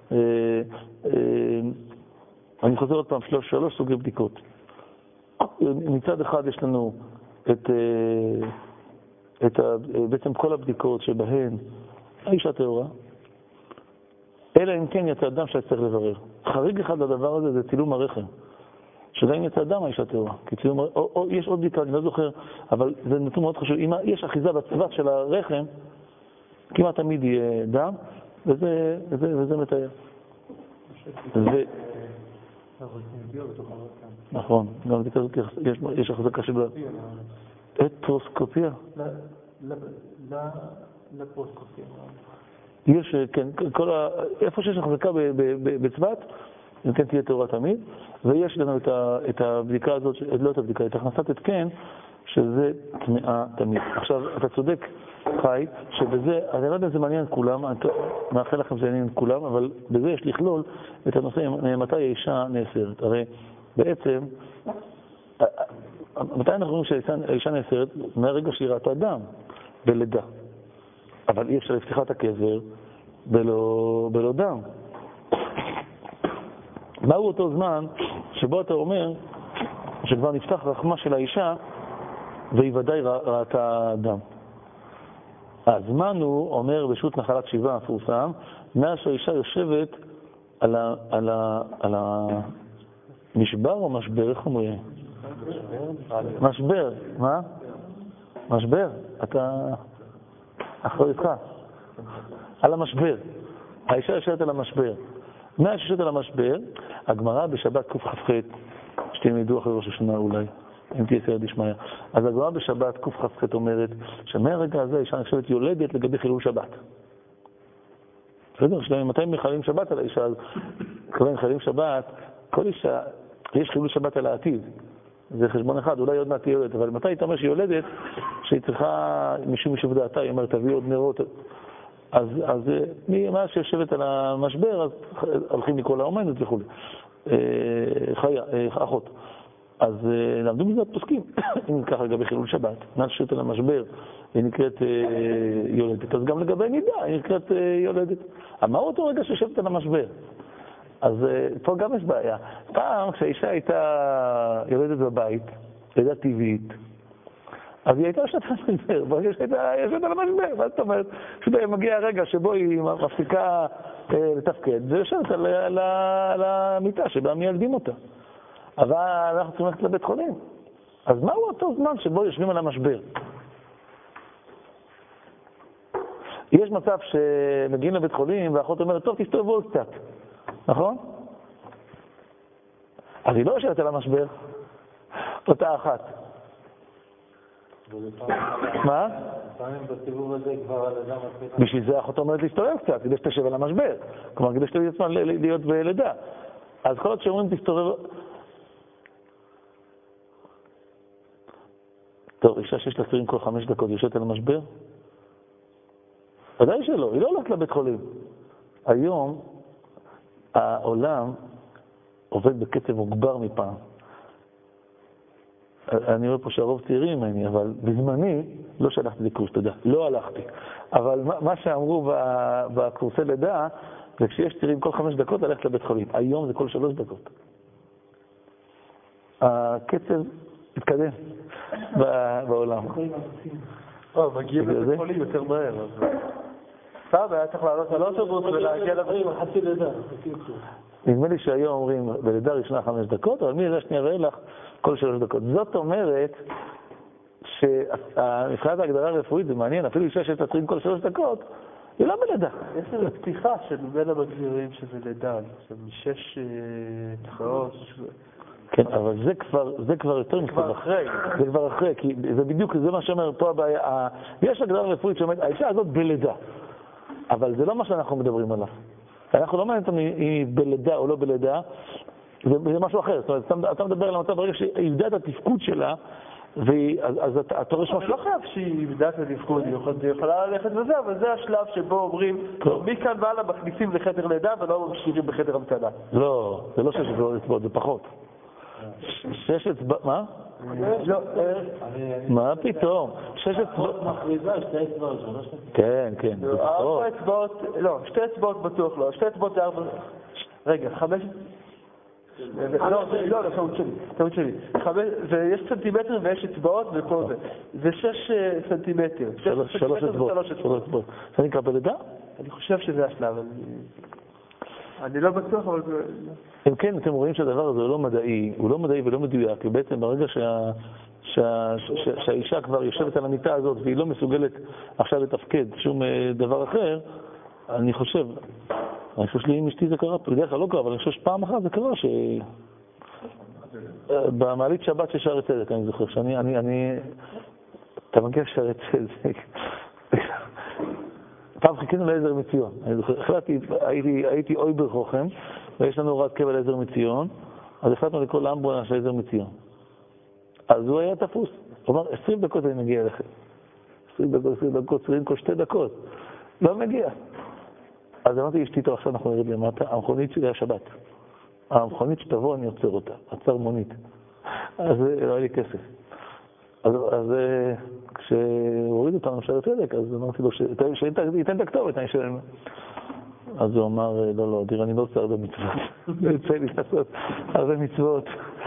אני חוזר עוד פעם, שלוש, שלוש סוגי בדיקות. מצד אחד יש לנו את, את ה, בעצם כל הבדיקות שבהן האישה טהורה, אלא אם כן יצא דם שצריך לברר. חריג אחד לדבר הזה זה צילום הרחם. שגם אם יצא דם האישה טהורה. כי צילום, או, או, יש עוד בדיקה, אני לא זוכר, אבל זה נתון מאוד חשוב. אם יש אחיזה בצוות של הרחם, כמעט תמיד יהיה דם, וזה, וזה, וזה מתאר. ו... נכון, גם בדיקה הזאת יש החזקה של אטרוסקופיה. לפרוסקופיה. יש, כן, כל ה... איפה שיש החזקה בצוות, אם כן תהיה טהורה תמיד, ויש לנו את הבדיקה הזאת, לא את הבדיקה, את הכנסת התקן, שזה טמאה תמיד. עכשיו, אתה צודק, חי, שבזה, אני לא יודע אם זה מעניין את כולם, אני מאחל לכם שזה מעניין את כולם, אבל בזה יש לכלול את הנושא מתי האישה נאסרת. הרי בעצם, מתי אנחנו רואים שהאישה נאסרת? מהרגע שהיא ראתה דם, בלידה. אבל אי אפשר לפתיחת הקבר בלא, בלא דם. מהו אותו זמן שבו אתה אומר שכבר נפתח רחמה של האישה והיא ודאי ראתה דם? הזמן הוא, אומר בשו"ת נחלת שבעה המפורסם, מאז שהאישה יושבת על, ה, על, ה, על המשבר או משבר, איך אומרים? משבר, מה? משבר, אתה אחריתך, על המשבר. האישה יושבת על המשבר. מאז שיושבת על המשבר, הגמרא בשבת קכ"ח, שתלמדו אחרי ראש השנה אולי, אם תהיה סייעתא דשמיא. אז הגמרא בשבת קכ"ח אומרת שמהרגע הזה האישה נחשבת יולדת לגבי חילול שבת. בסדר? שלהם, מתי מחללים שבת על האישה? אז כיוון חילול שבת, כל אישה, יש חילול שבת על העתיד. זה חשבון אחד, אולי עוד מעט תהיה יולדת, אבל מתי היא תאמר שהיא יולדת, שהיא צריכה משום משוב דעתה, היא אומרת, תביא עוד נרות. אז, אז מאז שיושבת על המשבר, אז הולכים לקרוא לאומנת וכו'. חיה, אחות. אז למדו מזה פוסקים, אם ככה לגבי חילול שבת, מאז שיושבת על המשבר, היא נקראת יולדת. אז גם לגבי נידה, היא נקראת יולדת. אבל מהו אותו רגע שיושבת על המשבר? אז פה גם יש בעיה. פעם כשהאישה הייתה יולדת בבית, לידה טבעית, אז היא הייתה יושבת על המשבר, ברגע שהייתה יושבת על המשבר, מה זאת אומרת? מגיע הרגע שבו היא מפסיקה לתפקד, ויושבת על, על, על המיטה שבה מילדים אותה. אבל אנחנו צריכים ללכת לבית חולים. אז מהו אותו זמן שבו יושבים על המשבר? יש מצב שמגיעים לבית חולים והאחות אומרת, טוב, תסתובבו עוד קצת. נכון? אז היא לא יושבת על המשבר, אותה אחת. מה? לפעמים בסיבוב הזה כבר הלידה מתחילה. בשביל זה האחות אומרת להסתובב קצת, כדי שתשב על המשבר. כלומר, כדי שתביא עצמה להיות בלידה. אז כל עוד שאומרים תסתובב... טוב, אישה שיש לה צירים כל חמש דקות, יושבת על המשבר? ודאי שלא, היא לא הולכת לבית חולים. היום העולם עובד בקצב מוגבר מפעם. אני רואה פה שהרוב צעירים ממני, אבל בזמני לא שלחתי לקורס, תודה, לא הלכתי. אבל מה שאמרו בקורסי לידה, זה כשיש צעירים כל חמש דקות ללכת לבית חולים. היום זה כל שלוש דקות. הקצב התקדם בעולם. או, מגיעים לבית חולים יותר מהר. פעם היה צריך לעלות על אוטובוס ולהגיע לבית חצי לידה. נדמה לי שהיום אומרים בלידה ראשונה חמש דקות, אבל מלידה שנייה ואילך כל שלוש דקות. זאת אומרת שמבחינת ההגדרה הרפואית זה מעניין, אפילו אישה שיש לה צירים כל שלוש דקות, היא לא בלידה. יש איזו פתיחה שממנה מגדירים שזה לידה, משש תחאות. כן, אבל זה כבר, זה כבר יותר מסובך. זה כבר אחרי. זה כבר אחרי, כי זה בדיוק, זה מה שאומר פה הבעיה. יש הגדרה רפואית שאומרת, האישה הזאת בלידה. אבל זה לא מה שאנחנו מדברים עליו. אנחנו לא מעניין אותנו אם היא בלידה או לא בלידה, זה, זה משהו אחר. זאת אומרת, אתה, אתה מדבר על המצב ברגע שהיא איבדה את התפקוד שלה, והיא, אז, אז אתה, אתה רואה שמשהו... אני לא חייב שהיא איבדה את התפקוד, היא יכולה ללכת וזה, אבל זה השלב שבו אומרים, מכאן והלאה מכניסים לחדר לידה ולא משאירים בחדר המתנה. לא, זה לא שש אצבעות, זה פחות. שש אצבעות, מה? לא, מה פתאום? שש אצבעות... מכריזה, שתי אצבעות, שלוש אצבעות. כן, כן, זה פחות. ארבע אצבעות, לא, שתי אצבעות בטוח לא, שתי אצבעות זה ארבע... רגע, חמש... לא, לא, לא, טעות שלי, טעות שלי. ויש סנטימטר ויש אצבעות ופה זה. זה שש סנטימטר. שלוש אצבעות. זה נקרא בלידה? אני חושב שזה השלב. אני לא בטוח, אבל... אם כן, אתם רואים שהדבר הזה הוא לא מדעי, הוא לא מדעי ולא מדויק, ובעצם ברגע שהאישה כבר יושבת על המיטה הזאת והיא לא מסוגלת עכשיו לתפקד שום דבר אחר, אני חושב, אני חושב שלי עם אשתי זה קרה, בדרך כלל לא קרה, אבל אני חושב שפעם אחת זה קרה ש... במעלית שבת של שערי צדק, אני זוכר, שאני, אני, אני... אתה מגיע שערי צדק. פעם חיכינו לעזר מציון, אני זוכר, החלטתי, הייתי, הייתי אוי ברחוכם, ויש לנו הוראת קבע לעזר מציון, אז החלטנו לקרוא לאמבולנס של עזר מציון. אז הוא היה תפוס, הוא אמר, עשרים דקות אני מגיע אליכם. עשרים דקות, עשרים דקות, עשרים כל שתי דקות. לא מגיע. אז אמרתי, אשתי טוב, עכשיו אנחנו נרד למטה, המכונית שלי השבת. המכונית שתבוא, אני עוצר אותה, עצר מונית. אז לא היה לי כסף. אז, אז כשהוריד אותנו שערי צדק, אז אמרתי לו, שייתן את הכתובת, אני שלם. אז הוא אמר, לא, לא, דיר, אני לא עושה הרבה מצוות. לא יצא לי לעשות הרבה מצוות.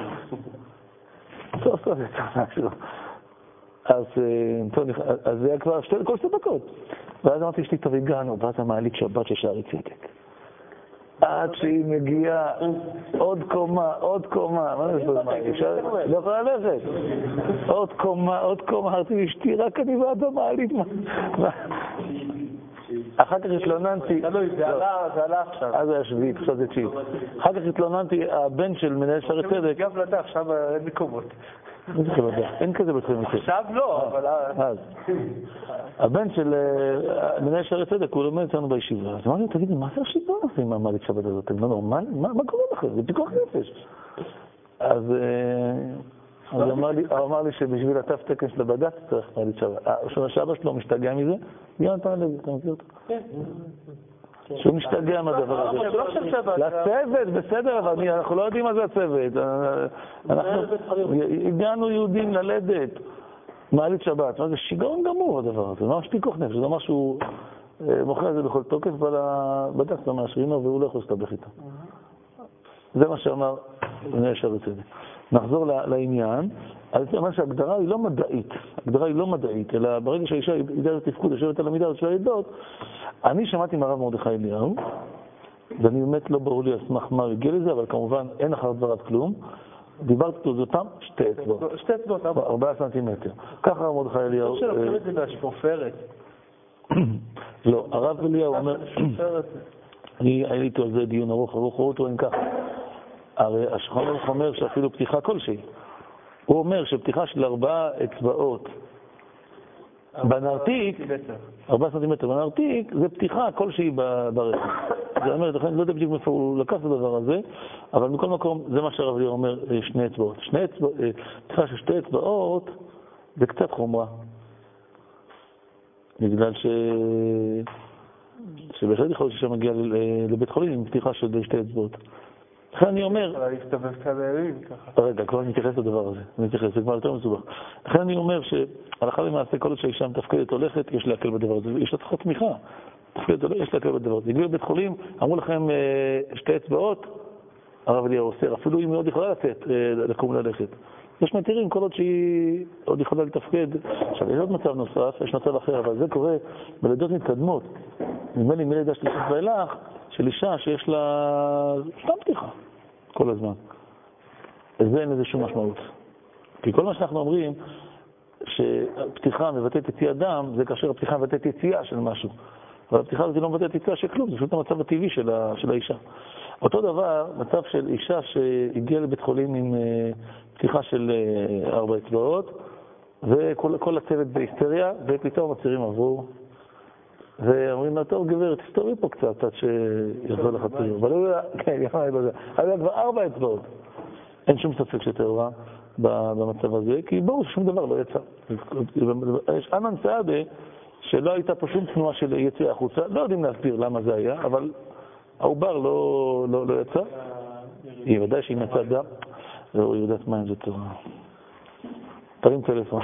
סוף סוף יצא משהו. אז זה היה כבר כל שתי דקות. ואז אמרתי, יש לי טוב, הגענו, ואז המעלית שבת של שערי צדק. עד שהיא מגיעה עוד קומה, עוד קומה, מה זה זאת? לא יכולה ללכת. עוד קומה, עוד קומה, אמרתי, אשתי, רק אני ועד המעלית. אחר כך התלוננתי... תלוי, זה עלה עכשיו. אז היה שביעית, עכשיו זה תשיעית. אחר כך התלוננתי, הבן של מנהל שערי צדק... גם לדף, שם אין מקומות. איזה כבודה, אין כזה בית חולים. עכשיו לא, אבל... אז. הבן של מנהל שערי צדק, הוא לומד אצלנו בישיבה. אז אמרתי, תגידי, מה זה השיבה לכם עם המעלית שבת הזאת? אתם לא נורמלי? מה קורה לכם? זה פיקוח נפש. אז הוא אמר לי שבשביל התו תקן של הבד"ץ צריך מעלית שבת. שאבא שלו משתגע מזה, יום אתה לב, אתה מכיר אותו? כן. שהוא משתגע מהדבר הזה. לצוות, בסדר, אבל אנחנו לא יודעים מה זה הצוות. אנחנו הגענו יהודים ללדת. מעלית שבת, זה שיגעון גמור הדבר הזה, זה ממש פיקוח נפש, זה משהו מוכר את זה בכל תוקף, אבל בד"ץ לא מאשרים לו והוא לא יכול להסתבך איתו. זה מה שאמר מנהל שערי צדק. נחזור לעניין, אז זה אומר שההגדרה היא לא מדעית, ההגדרה היא לא מדעית, אלא ברגע שהאישה ידעה את התפקוד, יושבת על המידה של העדות, אני שמעתי מהרב מרדכי אליהו, ואני באמת לא ברור לי על סמך מה הוא הגיע לזה, אבל כמובן אין אחר דבריו כלום, דיברתי אותו אותם שתי אצבעות. שתי אצבעות, ארבעה סנטימטר. ככה הרב מרדכי אליהו... לא שלוקחים את זה מהשפופרת. לא, הרב אליהו אומר... אני היה לי איתו על זה דיון ארוך, ארוך, ארוך, הוא אין ככה. הרי השולחן ערוך אומר שאפילו פתיחה כלשהי. הוא אומר שפתיחה של ארבעה אצבעות בנרתיק, ארבעה סנטימטר, בנרתיק זה פתיחה כלשהי ברחם. זה אומר, אני לא יודע בדיוק מאיפה הוא לקח את הדבר הזה, אבל מכל מקום, זה מה שהרב ליאור אומר, שני אצבעות. שני אצבעות, פתיחה של שתי אצבעות, זה קצת חומרה. בגלל ש... שבהחלט יכול להיות ששם מגיע לבית חולים עם פתיחה של שתי אצבעות. לכן אני אומר... אבל להסתובב כמה ימים ככה. רגע, כבר אני מתייחס לדבר הזה. אני מתייחס, זה כבר יותר מסובך. לכן אני אומר שהלכה למעשה כל עוד שהאישה מתפקדת הולכת, יש להקל בדבר הזה. יש לה צריכה תמיכה. תפקדת הולכת, יש להקל בדבר הזה. הגיעו לבית חולים, אמרו לכם שתי אצבעות, הרב ליאור אוסר. אפילו אם היא עוד יכולה לצאת, לקום ללכת. יש מתירים כל עוד שהיא עוד יכולה לתפקד. עכשיו, יש עוד מצב נוסף, יש מצב אחר, אבל זה קורה בלידות מתקדמות. נדמה לי מלידה שלישית ואילך, של אישה שיש לה סתם פתיחה כל הזמן. וזה אין לזה שום משמעות. כי כל מה שאנחנו אומרים, שפתיחה מבטאת יציאת דם, זה כאשר הפתיחה מבטאת יציאה של משהו. אבל הפתיחה הזאת לא מבטאת יציאה של כלום, זה פשוט המצב הטבעי של, ה, של האישה. אותו דבר, מצב של אישה שהגיעה לבית חולים עם פתיחה של ארבע אצבעות, וכל כל הצוות בהיסטריה, ופתאום הצעירים עברו, ואומרים לה, טוב גברת, תסתורי פה קצת, עד שיחזור לך צעיר. אבל הוא היה, כן, היה כבר ארבע אצבעות. אין שום ספק שתאורה במצב הזה, כי בואו, שום דבר לא יצא. יש אנן סעדה, שלא הייתה פה שום תנועה של יציאה החוצה, לא יודעים להסביר למה זה היה, אבל העובר לא, לא, לא יצא. היא ודאי שהיא מצאה דם. והוא יודעת מים זה תורה. תרים טלפון.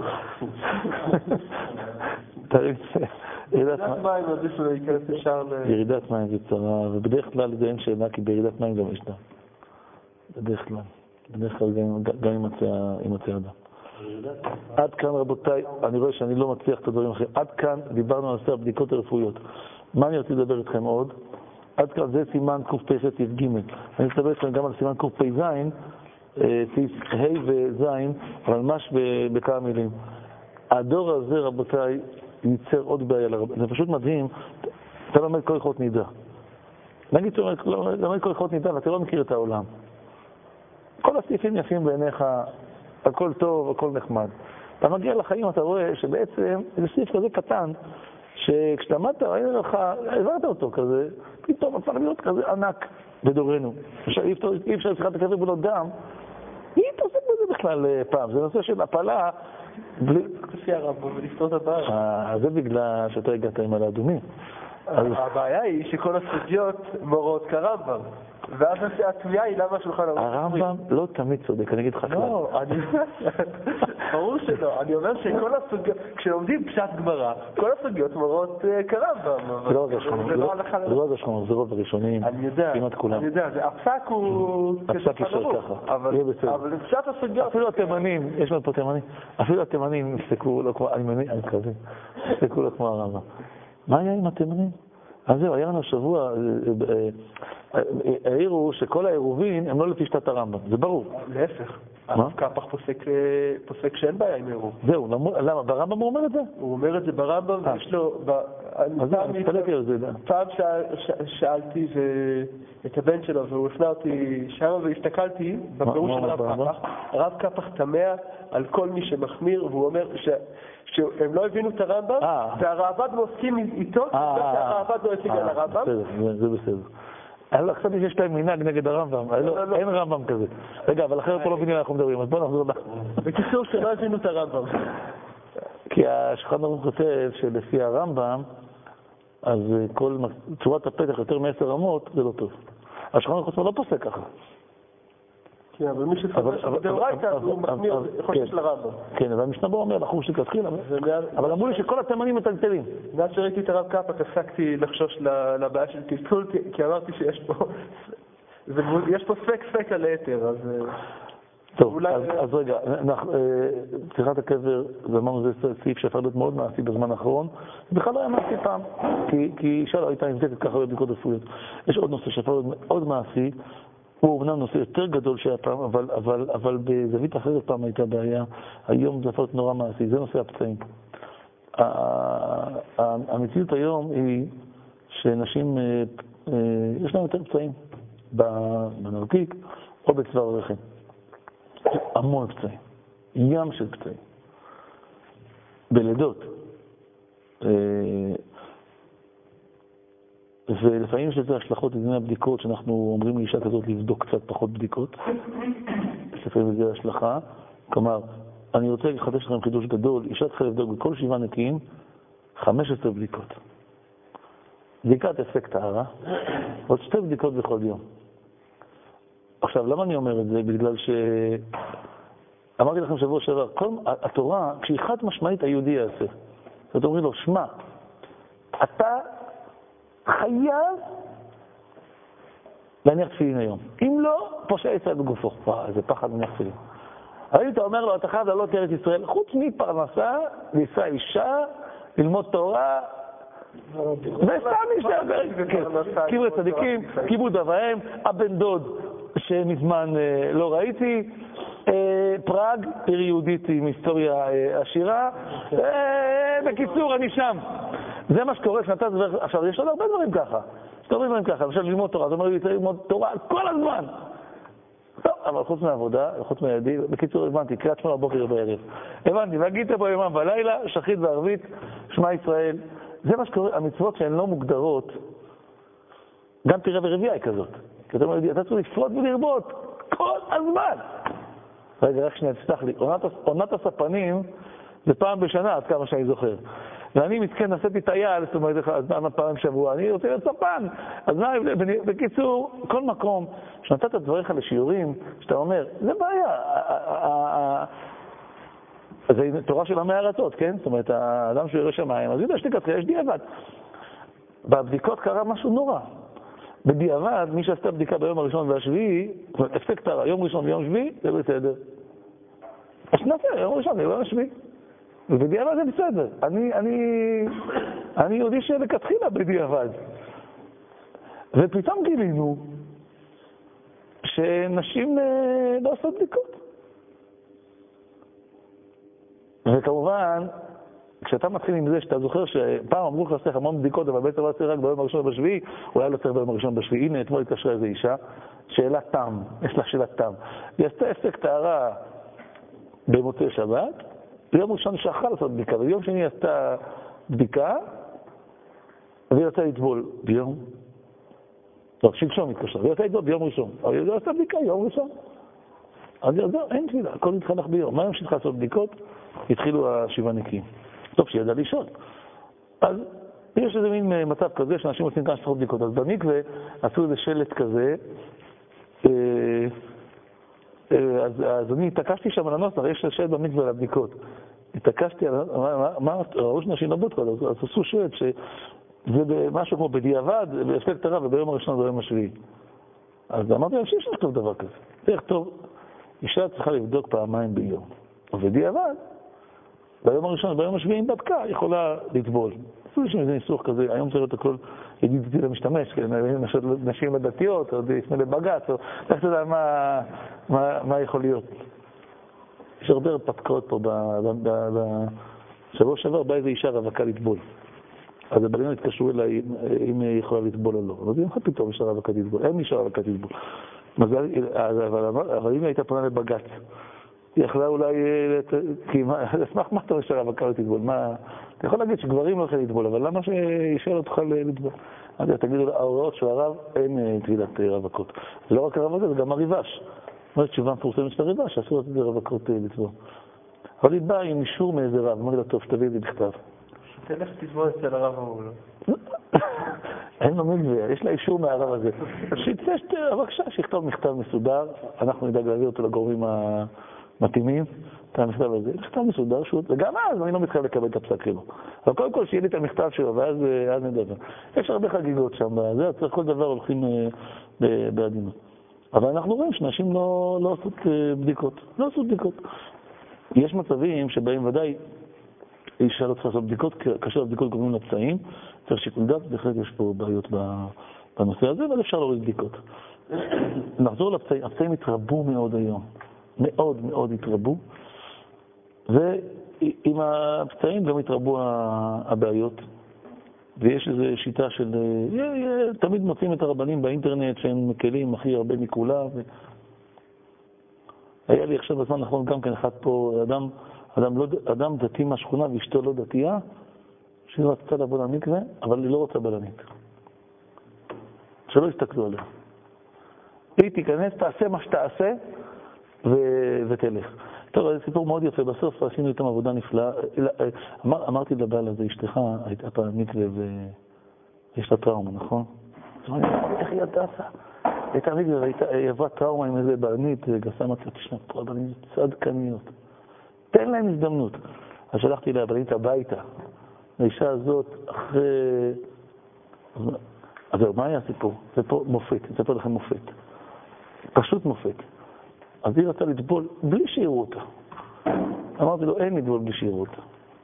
תרים טלפון. ירידת מים, עדיף לא ייכנס ישר ל... ירידת מים זה צרה, ובדרך כלל זה אין שאלה, כי בירידת מים גם יש דם. בדרך כלל. בדרך כלל גם עם מצא אדם. עד כאן רבותיי, אני רואה שאני לא מצליח את הדברים אחרים. עד כאן דיברנו על נושא הבדיקות הרפואיות. מה אני רוצה לדבר איתכם עוד? עד כאן זה סימן קפ"ח ג'. אני אדבר איתכם גם על סימן קפ"ז, סעיף ה' וז', אבל ממש בכמה מילים. הדור הזה, רבותיי, ייצר עוד בעיה לרבנים. זה פשוט מדהים, אתה לומד כל הלכות נידה. נגיד שאתה לומד כל הלכות נידה ואתה לא מכיר את העולם. כל הסעיפים יפים בעיניך, הכל טוב, הכל נחמד. אתה מגיע לחיים, אתה רואה שבעצם זה סעיף כזה קטן, שכשאתה עמדת, ראינו לך, העברת אותו כזה, פתאום הפך להיות כזה ענק בדורנו. אי אפשר לצריכת הקבר בלא דם, מי תעסק בזה בכלל פעם? זה נושא של הפלה, בלי... לפי הרב, ולפתור את הבעיה. זה בגלל שאתה הגעת עם על האדומים. הבעיה היא שכל הסוגיות מורות כרמב"ם. ואז התביעה היא למה השולחן ערוך. הרמב"ם לא תמיד צודק, אני אגיד לך כלל. לא, אני... ברור שלא. אני אומר שכל הסוגיות, כשלומדים פשט גמרא, כל הסוגיות מורות כרמב"ם. זה לא רק השכונות, זה לא רק השכונות, זה רוב הראשונים. אני יודע, כמעט כולם. אני יודע, הפסק הוא... הפסק ישר ככה, יהיה בסדר. אבל פשט הסוגיות... אפילו התימנים, יש לנו פה תימנים, אפילו התימנים נפסקו לא כמו, אני מקווה, נפסקו לא כמו הרמב"ם. מה היה עם התימנים? אז זהו, היה לנו שבוע, העירו שכל העירובין הם לא לפי שיטת הרמב"ם, זה ברור. להפך, הרב קפח פוסק שאין בעיה עם עירוב. זהו, למה? ברמב"ם הוא אומר את זה? הוא אומר את זה ברמב"ם, ויש לו... אז זה, אני מתפלאתי על זה. פעם שאלתי את הבן שלו, והוא הפנה אותי שם, והסתכלתי בפירוש של הרב קפח. הרב קפח תמה על כל מי שמחמיר, והוא אומר שהם לא הבינו את הרמב"ם, והרעב"ד מוסכים איתו, והרעב"ד לא השיג על הרמב"ם. זה בסדר. אני לא חשבתי שיש להם מנהג נגד הרמב"ם, אין רמב"ם כזה. רגע, אבל אחרת פה לא מבינים אנחנו מדברים, אז בוא נחזור לה. בקיצור שלא הבינו את הרמב"ם. כי השולחן ערוך כותב שלפי הרמב"ם, אז כל צורת הפתח יותר מעשר רמות, זה לא טוב. השולחן ערוך לא פוסק ככה. כן, אבל מי שפרש בדאורייתא, הוא מחמיר חושש לרמב"ם. כן, אבל המשנה בו אומר, לחוש לכתחילה, אבל אמרו לי שכל התימנים מטלטלים. מאז שראיתי את הרב קפח, הפסקתי לחשוש לבעיה של טלטול, כי אמרתי שיש פה, יש פה ספק ספק על היתר, אז... טוב, אז רגע, פתיחת הקבר, ואמרנו, זה סעיף שהפך להיות מאוד מעשי בזמן האחרון, בכלל לא היה מעשי פעם, כי אישה לא הייתה נבדקת ככה בבדיקות רפואיות. יש עוד נושא שהפך להיות מאוד מעשי, הוא אומנם נושא יותר גדול שהיה פעם, אבל, אבל, אבל בזווית אחרת פעם הייתה בעיה, היום זה הפך להיות נורא מעשי, זה נושא הפצעים. המציאות היום היא שנשים, יש להם יותר פצעים בנרתיק או בצוואר הרחם. המון פצעים, ים של פצעים. בלידות, ולפעמים יש לזה השלכות לדיני הבדיקות, שאנחנו אומרים לאישה כזאת לבדוק קצת פחות בדיקות. לפעמים זה השלכה. כלומר, אני רוצה לחדש לכם חידוש גדול, אישה צריכה לבדוק בכל שבעה נקיים חמש עשרה בדיקות. בדיקת אפקט טהרה, עוד שתי בדיקות בכל יום. עכשיו, למה אני אומר את זה? בגלל ש... אמרתי לכם שבוע שעבר, כל התורה, כשהיא חד משמעית היהודי יעשה. זאת אומרת לו, שמע, אתה חייב להניח תפילין היום. אם לא, פושע ישראל בגופו. וואו, איזה פחד להניח תפילין. אבל אתה אומר לו, אתה חייב לעלות לארץ ישראל, חוץ מפרנסה, לישא אישה, ללמוד תורה, וסתם אישה, קיבוץ צדיקים, כיבוד אב ואם, הבן דוד שמזמן לא ראיתי, פראג, עיר יהודית עם היסטוריה עשירה, בקיצור, אני שם. זה מה שקורה כשנתת דבר, עכשיו יש עוד הרבה דברים ככה, יש הרבה דברים ככה, למשל ללמוד תורה, זאת אומרת לי צריך ללמוד תורה כל הזמן. טוב, אבל חוץ מהעבודה, חוץ מהילדים, בקיצור הבנתי, קריאת שמע בבוקר בערב. הבנתי, והגית בו יומם בלילה, שחית וערבית, שמע ישראל. זה מה שקורה, המצוות שהן לא מוגדרות, גם פירה ורבייה היא כזאת. כי אתה אומר, אתה צריך לפרוט ולרבות כל הזמן. רגע, רק שנייה, תסלח לי, עונת, עונת הספנים זה פעם בשנה, עד כמה שאני זוכר. ואני מתקן, נעשיתי את היעל, זאת אומרת, אז מה פעם בשבוע, אני רוצה להיות ספן. אז מה, בקיצור, כל מקום שנתת את דבריך לשיעורים, שאתה אומר, זה בעיה. זה תורה של עמי ארצות, כן? זאת אומרת, האדם שהוא ירא שמיים, אז יודע שתיקתך, יש דיעבד. בבדיקות קרה משהו נורא. בדיעבד, מי שעשתה בדיקה ביום הראשון והשביעי, זאת אומרת, אפקט טהרה, יום ראשון ויום שביעי, זה בסדר. אז נעשה, יום ראשון ויום השביעי. ובדיעבד זה בסדר. אני, אני, אני יודעי שלכתחילה בדיעבד. ופתאום גילינו שנשים לא עושות בדיקות. וכמובן, כשאתה מתחיל עם זה שאתה זוכר שפעם אמרו לך לעשות המון בדיקות, אבל בעצם לא צריך רק ביום הראשון ובשביעי, אולי לא צריך ביום הראשון ובשביעי. הנה, אתמול התקשרה איזו אישה, שאלת תם, יש לה שאלת תם. היא עשתה אפקט טהרה במוצאי שבת, ביום ראשון שכחה לעשות בדיקה, וביום שני עשתה בדיקה, והיא יצאה לטבול ביום, טוב, שלשום התקשרה, והיא יצאה לטבול ביום ראשון, אבל היא עשתה בדיקה יום ראשון. אז זהו, אין תפילה, הכל התחנך ביום. מה היום שהתחילה לעשות בדיקות? התחילו השבעה נקיים. טוב, שידע לשאול. אז יש איזה מין מצב כזה שאנשים עושים כאן שצריכות בדיקות. אז במקווה עשו איזה שלט כזה, אז, אז אני התעקשתי שם על הנוסח, יש שלט במקווה על הבדיקות. התעקשתי על מה, ראו שנשים לא בודקות, אז עשו שלט שזה משהו כמו בדיעבד, באפקט טהרה וביום הראשון וביום השביעי. אז אמרתי להם שיש לכתוב דבר כזה. איך טוב, אישה צריכה לבדוק פעמיים ביום. ובדיעבד, ביום הראשון וביום השביעי, אם בדקה, יכולה לטבול. עשו לי שם איזה ניסוח כזה, היום צריך להיות הכל ידידתי למשתמש, נשים לדתיות, או לפני לבגץ, או איך אתה יודע מה, מה, מה יכול להיות. יש הרבה הרפתקאות פה, בשבוע שעבר באה איזו אישה רווקה לטבול. אז הבנים התקשרו אליי אם היא יכולה לטבול או לא. אז מה פתאום אישה רווקה לטבול? אין אישה רווקה לטבול. אבל אם היא הייתה פונה לבגץ, היא יכלה אולי, כי אשמח מה אתה אישה רווקה לטבול? אתה יכול להגיד שגברים לא יכולים לטבול, אבל למה שאישה לא תוכל לטבול? אז תגידו, ההוראות של הרב אין טבילת רווקות. זה לא רק הרב הזה, זה גם הריבש. אומרת תשובה מפורסמת של הריבש, שאסור לתת לרווקות לטבול. אבל היא באה עם אישור מאיזה רב, אמר לה, טוב, שתביא את זה בכתב. תלך תטבול אצל הרב אמרו לו. אין לו מגווה, יש לה אישור מהרב הזה. שיצא, בבקשה, שיכתוב מכתב מסודר, אנחנו נדאג להביא אותו לגורמים המתאימים, את המכתב הזה, מכתב מסודר, וגם אז אני לא מתחיל לקבל את הפסק שלו. אבל קודם כל שיהיה לי את המכתב שלו, ואז נדבר. יש הרבה חגיגות שם, זה, צריך כל דבר הולכים בעדינות. אבל אנחנו רואים שנשים לא עושות בדיקות, לא עושות בדיקות. יש מצבים שבהם ודאי אישה לא צריכה לעשות בדיקות, כאשר הבדיקות גורמים לפצעים, צריך שיקול דעת, בהחלט יש פה בעיות בנושא הזה, אבל אפשר להוריד בדיקות. נחזור לפצעים, הפצעים התרבו מאוד היום, מאוד מאוד התרבו, ועם הפצעים גם התרבו הבעיות, ויש איזו שיטה של, תמיד מוצאים את הרבנים באינטרנט שהם מקלים הכי הרבה מכולה, היה לי עכשיו בזמן נכון גם כן אחד פה, אדם, אדם, לא, אדם דתי מהשכונה ואשתו לא דתייה, שהיא רצתה לבוא למקווה, אבל היא לא רוצה בלנית. שלא יסתכלו עליה. היא תיכנס, תעשה מה שתעשה, ו... ותלך. טוב, זה סיפור מאוד יפה. בסוף עשינו איתם עבודה נפלאה. אמר, אמרתי לבעל הזה, אשתך הייתה פעם מקווה ויש לה טראומה, נכון? אז אמרתי, איך היא ידעת? הייתה מקווה והיא עברה טראומה עם איזה בלנית, גסה מצאתי שנה פה, בלנית צדקניות. תן להם הזדמנות. אז שלחתי לבלנית הביתה. האישה הזאת, אחרי... אז מה היה הסיפור? זה פה מופת, זה פה לכם מופת. פשוט מופת. אז היא רצה לטבול בלי שיראו אותה. אמרתי לו, אין לטבול בלי שיראו אותה.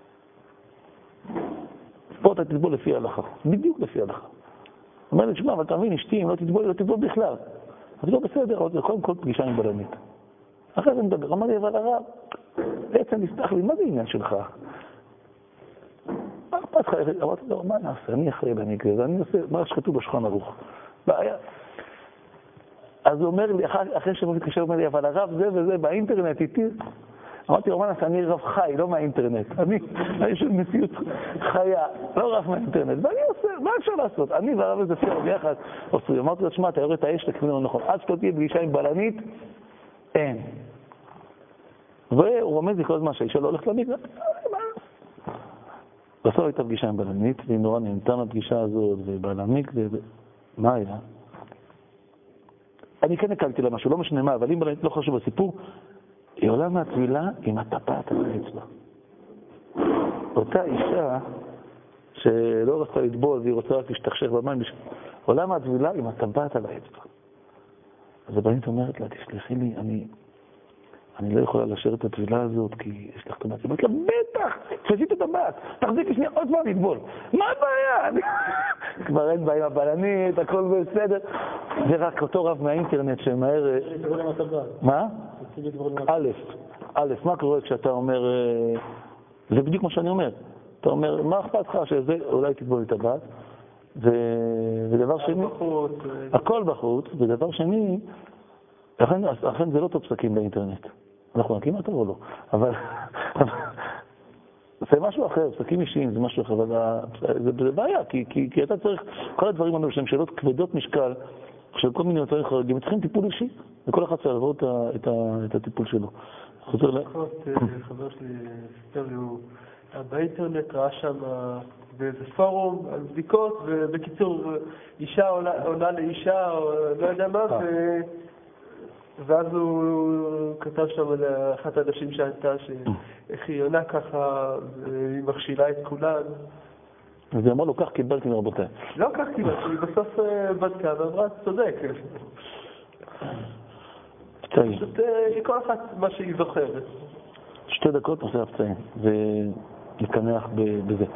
פה אתה תטבול לפי ההלכה, בדיוק לפי ההלכה. אומר לי, תשמע, אבל תבין, אשתי, אם לא תטבול, לא תטבול בכלל. אז לא בסדר, זה קודם כל פגישה עם בלנית. אחרי זה מדבר, אמר לי, אבל הרב, בעצם נסתח לי, מה זה עניין שלך? אמרתי לו, מה נעשה? אני אחראי למקווה, ואני עושה מה שכתוב בשולחן ערוך. בעיה. אז הוא אומר לי, אחרי שהוא מתקשר, הוא אומר לי, אבל הרב זה וזה באינטרנט איתי. אמרתי לו, מה נעשה? אני רב חי, לא מהאינטרנט. אני, אני של מציאות חיה, לא רב מהאינטרנט. ואני עושה, מה אפשר לעשות? אני והרב הזה פייר ביחד עושים. אמרתי לו, תשמע, אתה יורד את האש לכיוון הנכון. עד שלא תהיה פגישה עם בלנית, אין. והוא רומז לי כל הזמן שהאישה לא הולכת למקווה. בסוף הייתה פגישה עם בלנית, והיא נורא נהנתה מהפגישה הזאת, ובעלה מקווה, מה היה? אני כן הקלתי לה משהו, לא משנה מה, אבל אם בלנית לא חשוב בסיפור, היא עולה מהטבילה עם הטפת על האצבע. אותה אישה שלא רצתה לטבול והיא רוצה רק להשתכשך במים, עולה מהטבילה עם הטפת על האצבע. אז הבלנית אומרת לה, תסלחי לי, אני... אני לא יכולה לאשר את הטבילה הזאת כי יש לך טבעת. היא אומרת לה, בטח, תפזית את הטבעת, תחזיקי שנייה עוד פעם לטבול. מה הבעיה? כבר אין בעיה עם הבלנית, הכל בסדר. זה רק אותו רב מהאינטרנט שמהר... מה? א', א', מה קורה כשאתה אומר... זה בדיוק מה שאני אומר. אתה אומר, מה אכפת לך שזה אולי תטבול את הטבעת? ודבר שני... הכל בחוץ, ודבר שני... לכן זה לא טוב פסקים באינטרנט. אנחנו נקים אותו או לא? אבל זה משהו אחר, פסקים אישיים זה משהו אחר, אבל זה בעיה, כי אתה צריך, כל הדברים האלה שהם שאלות כבדות משקל, של כל מיני דברים חריגים, צריכים טיפול אישי, וכל אחד צריך לעבור את הטיפול שלו. חבר שלי סיפר לי, הוא באינטרנט ראה שם באיזה פורום על בדיקות, ובקיצור, אישה עונה לאישה, או לא יודע מה, ואז הוא כתב שם על אחת האנשים שהייתה, שאיך היא עונה ככה, והיא מכשילה את כולן. אז היא אמרה לו, כך קיבלתי מרבותיי. לא כך קיבלתי, היא בסוף בדקה ואמרה, צודק. פצעים. פשוט היא כל אחת מה שהיא זוכרת. שתי דקות נושא הפצעים, ונקנח בזה.